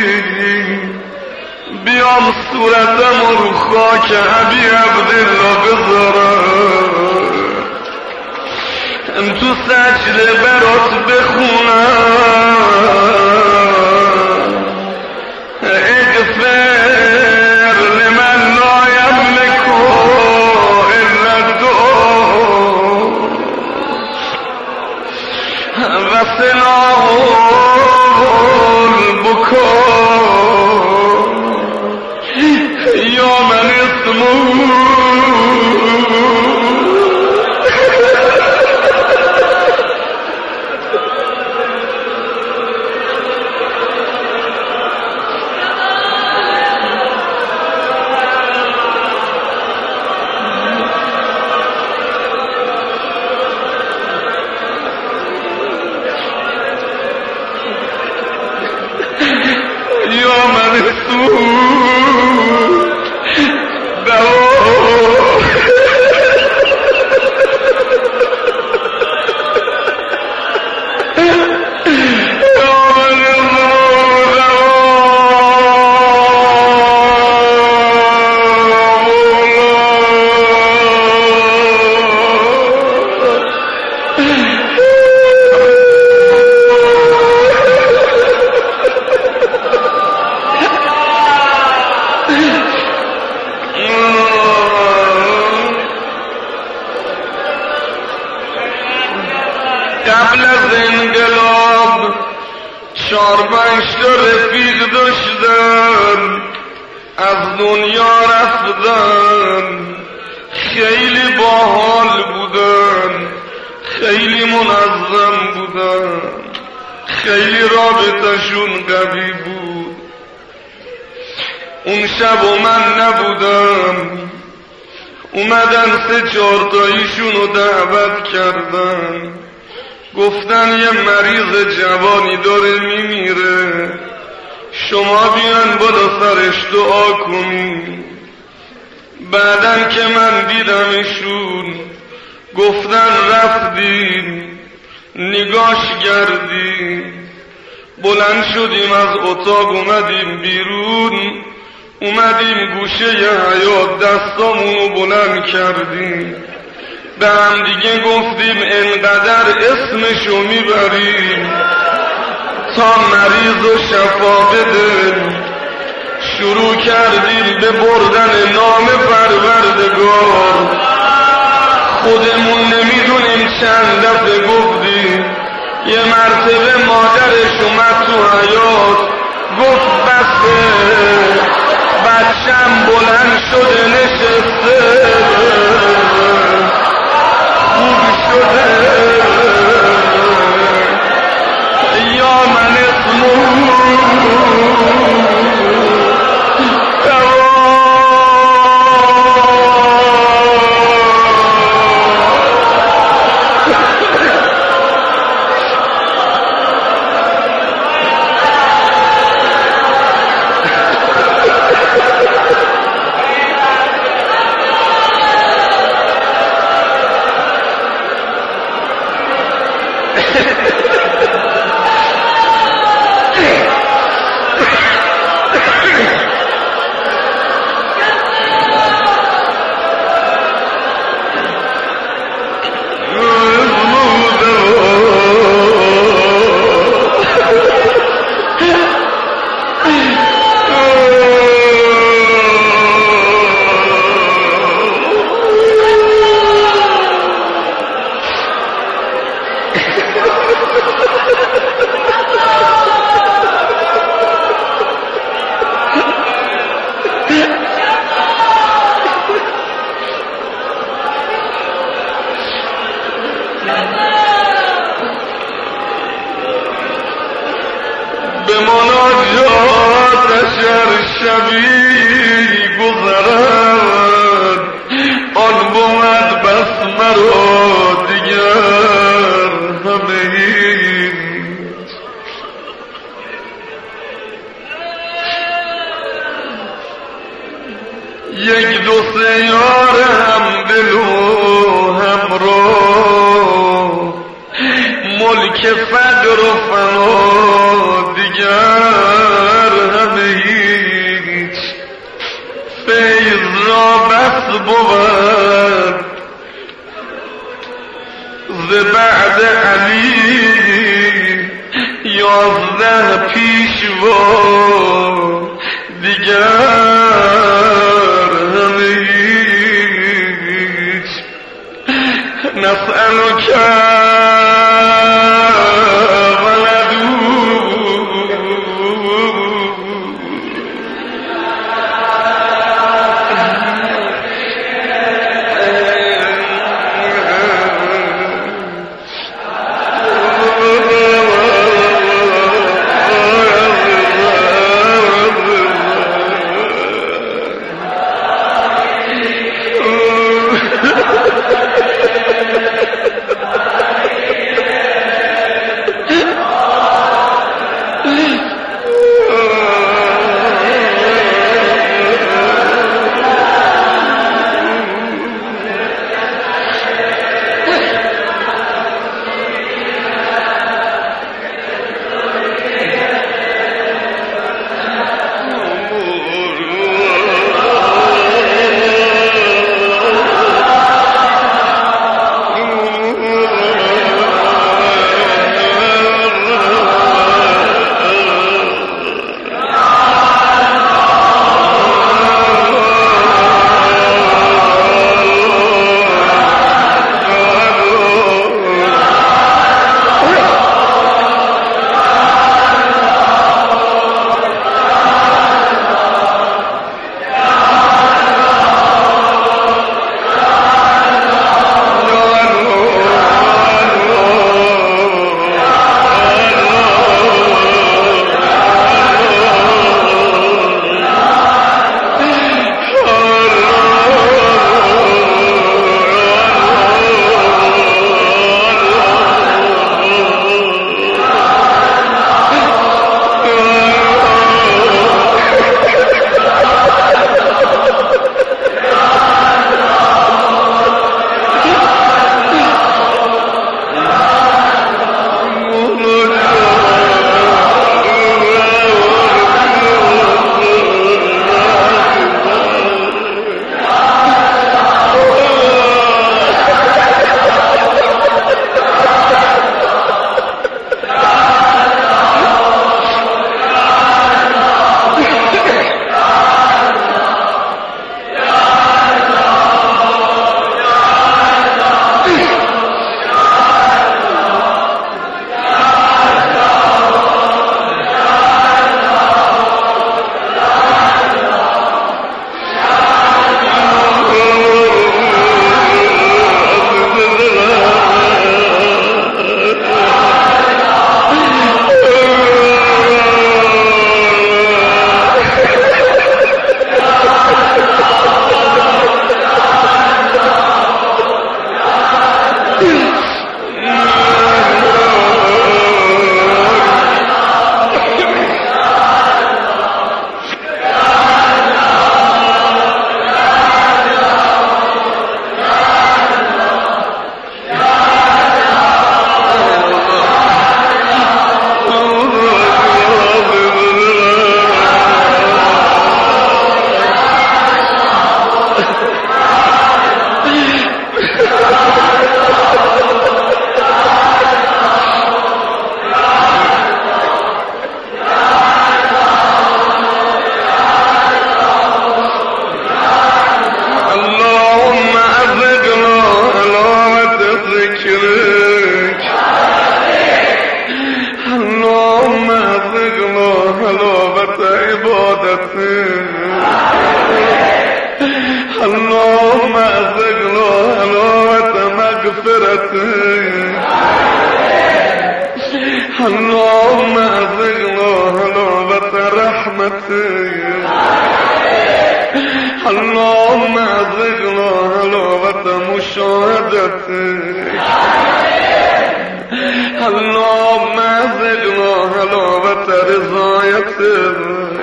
S1: بیام صورتم رو خاک ابی عبدالله بذارم تو سجده برات بخونم اغفر لمن لا یملک الا الدعاء و سلاح البکا یا من اسمه قبل از انقلاب 4-5 تا رفیق داشتن از دنیا رفتن خیلی باحال بودن خیلی منظم بودن خیلی رابطشون قوی بود اون شب و من نبودم اومدن 3-4 تاییشون رو دعوت کردن گفتن یه مریض جوانی داره میمیره، شما بیان بالا سرش دعا کنی. بعدن که من دیدمشون گفتن رفتیم نگاش گردیم، بلند شدیم از اتاق اومدیم بیرون، اومدیم گوشه حیاط دستامونو بلند کردیم، به هم دیگه گفتیم انقدر اسمشو میبریم تا مریضو شفا بده. شروع کردیم به بردن نام پروردگار، خودمون نمیدونیم چند دفعه گفتیم. یه مرتبه مادرش اومد تو حیاط گفت بسه، بچم بلند شده نشسته خوب شده، یا من اسمو به مناجاتش شبی گذرد، آن بود بس مرا دیگر همه هیچ. یک دو سه یار هم دل و همراه، ملک فقر و فنا دیگر همه هیچ. فیض را بس بود ز بعد علی، 11 پیشوا دیگر همه هیچ. نسألک شهادتك اللهم أذقنا حلاوة رحمتك اللهم أذقنا حلاوة مشاهدتك اللهم أذقنا حلاوة رضايتك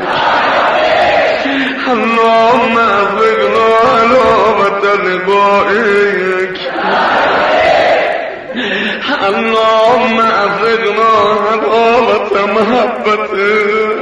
S1: اللهم أذقنا حلاوة لقائك اللهم أذقنا حلاوة محبتك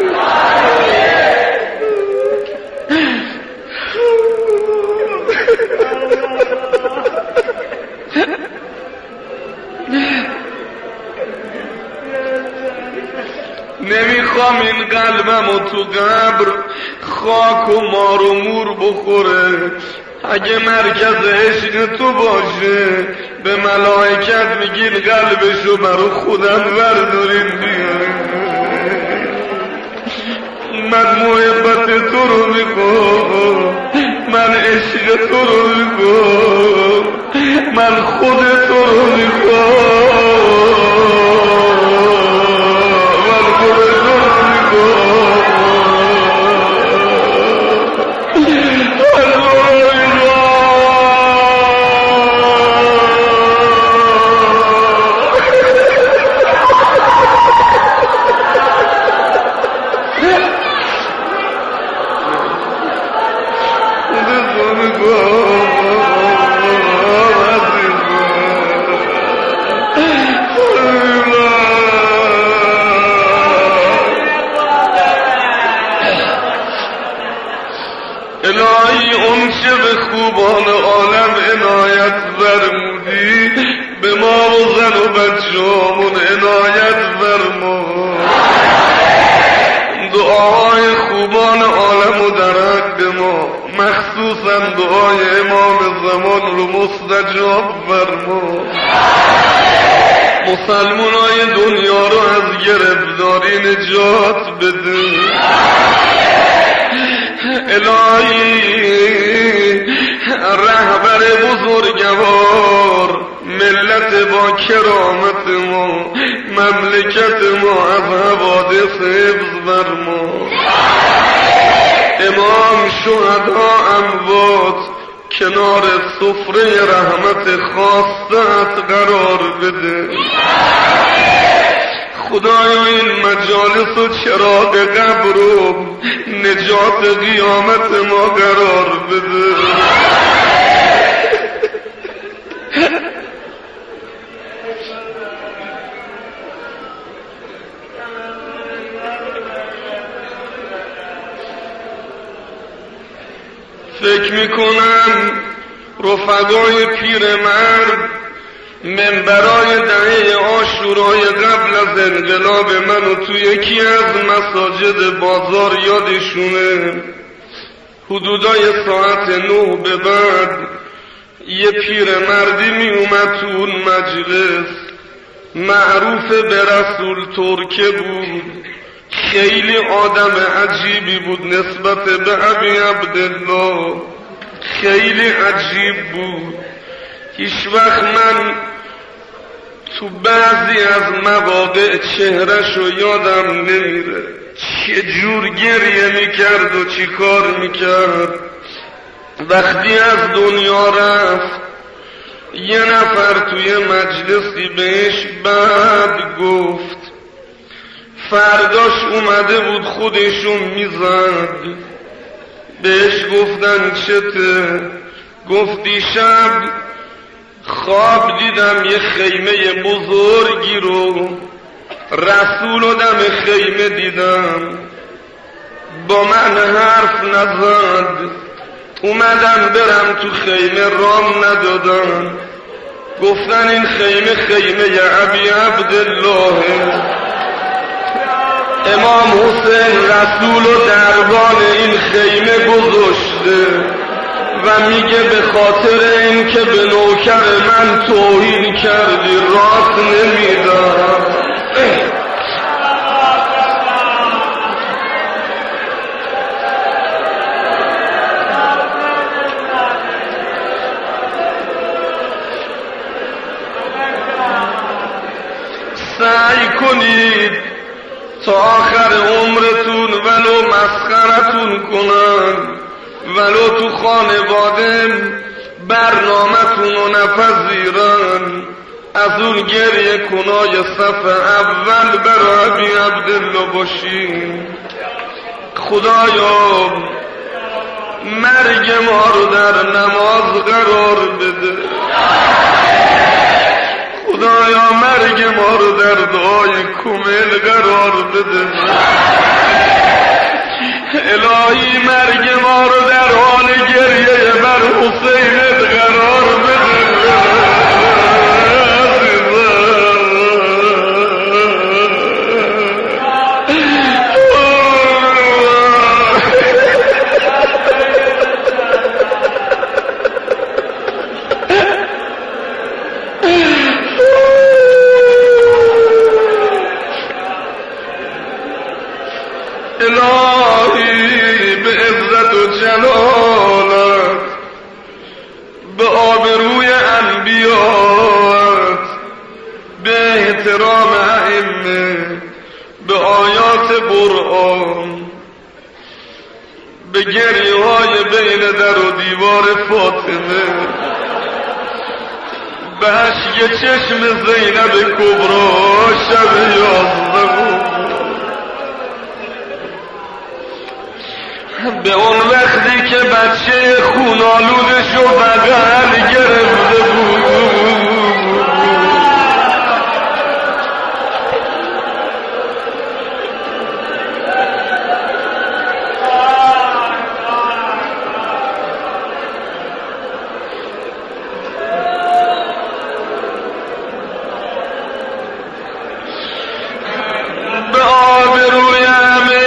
S1: نمیخوام این قلبم و تو قبر خاک و مار و مور بخوره اگه مرکز عشق تو باشه به ملائکت میگین قلبشو برو خودم بردارین بیارین من محبت تو رو میخوام من عشق تو رو میخوام من خود تو رو میخوام الهی اون چه به خوبان عالم عنایت فرمودی به ما و زن و بچه‌هامون عنایت فرما دعای خوبان عالم و در حق ما مخصوصا دعای امام زمان رو مستجاب فرما مسلمانای دنیا رو از گرفتاری نجات بده الهی رهبر بزرگوار ملت با کرامت ما مملکت ما از حوادث حفظ فرما امام شهدا اموات کنار سفره رحمت خاصت قرار بده خدایا این مجالس و چراغ قبر و نجات قیامت ما قرار بده فکر میکنم رفقای پیرمرد منبرای دهه عاشورای قبل از انقلاب منو تو یکی از مساجد بازار یادشونه حدودای ساعت 9 به بعد یه پیرمردی می اومد تو اون مجلس معروف به رسول ترکه بود خیلی آدم عجیبی بود نسبت به ابی عبدالله خیلی عجیب بود هیچ وقت من تو بعضی از مواقع چهرهشو یادم نمیره چه جور گریه میکرد و چی کار میکرد وقتی از دنیا رفت یه نفر توی مجلسی بهش بعد گفت فرداش اومده بود خودشون میزد بهش گفتن چته گفتی شب خواب دیدم یه خیمه بزرگی رو رسول و دم خیمه دیدم با من حرف نزد اومدم برم تو خیمه رام ندادن گفتن این خیمه خیمه ابی عبدالله امام حسین رسول و دربان این خیمه گذاشته و میگه به خاطر این که به نوکر من توهین کردی راست نمیدم سعی کنید تا آخر عمرتون ولو مسخرتون کنن، ولو تو خانواده برنامه‌تون رو نپذیرن، از اون گریه کنای صف اول برای ابی عبدالله باشین. خدایا مرگ ما رو در نماز قرار بده، خدایا مرگ ما رو در دعای کمیل قرار بده، الهی مرگ ما رو در حال گریه بر حسین قرار بده. الهی به عزت و جلالت، به آبروی انبیات، به احترام ائمه، به آیات قرآن، به گریه های بین در و دیوار فاطمه، به اشک چشم زینب کبرا شب 11، به اون وقتی که بچه خونالودش رو بغل گرفته بود، به آبروی همه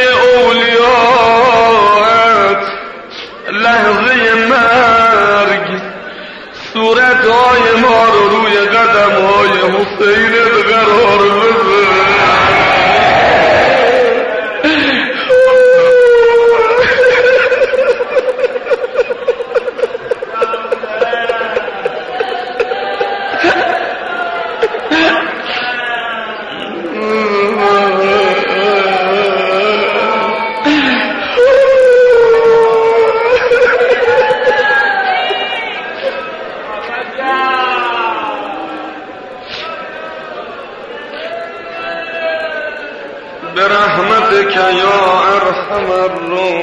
S1: اولیات لحظه مرگ صورتهای ما رو روی قدمهای حسین قرار بده. برحمتك يا أرحم الراحمين.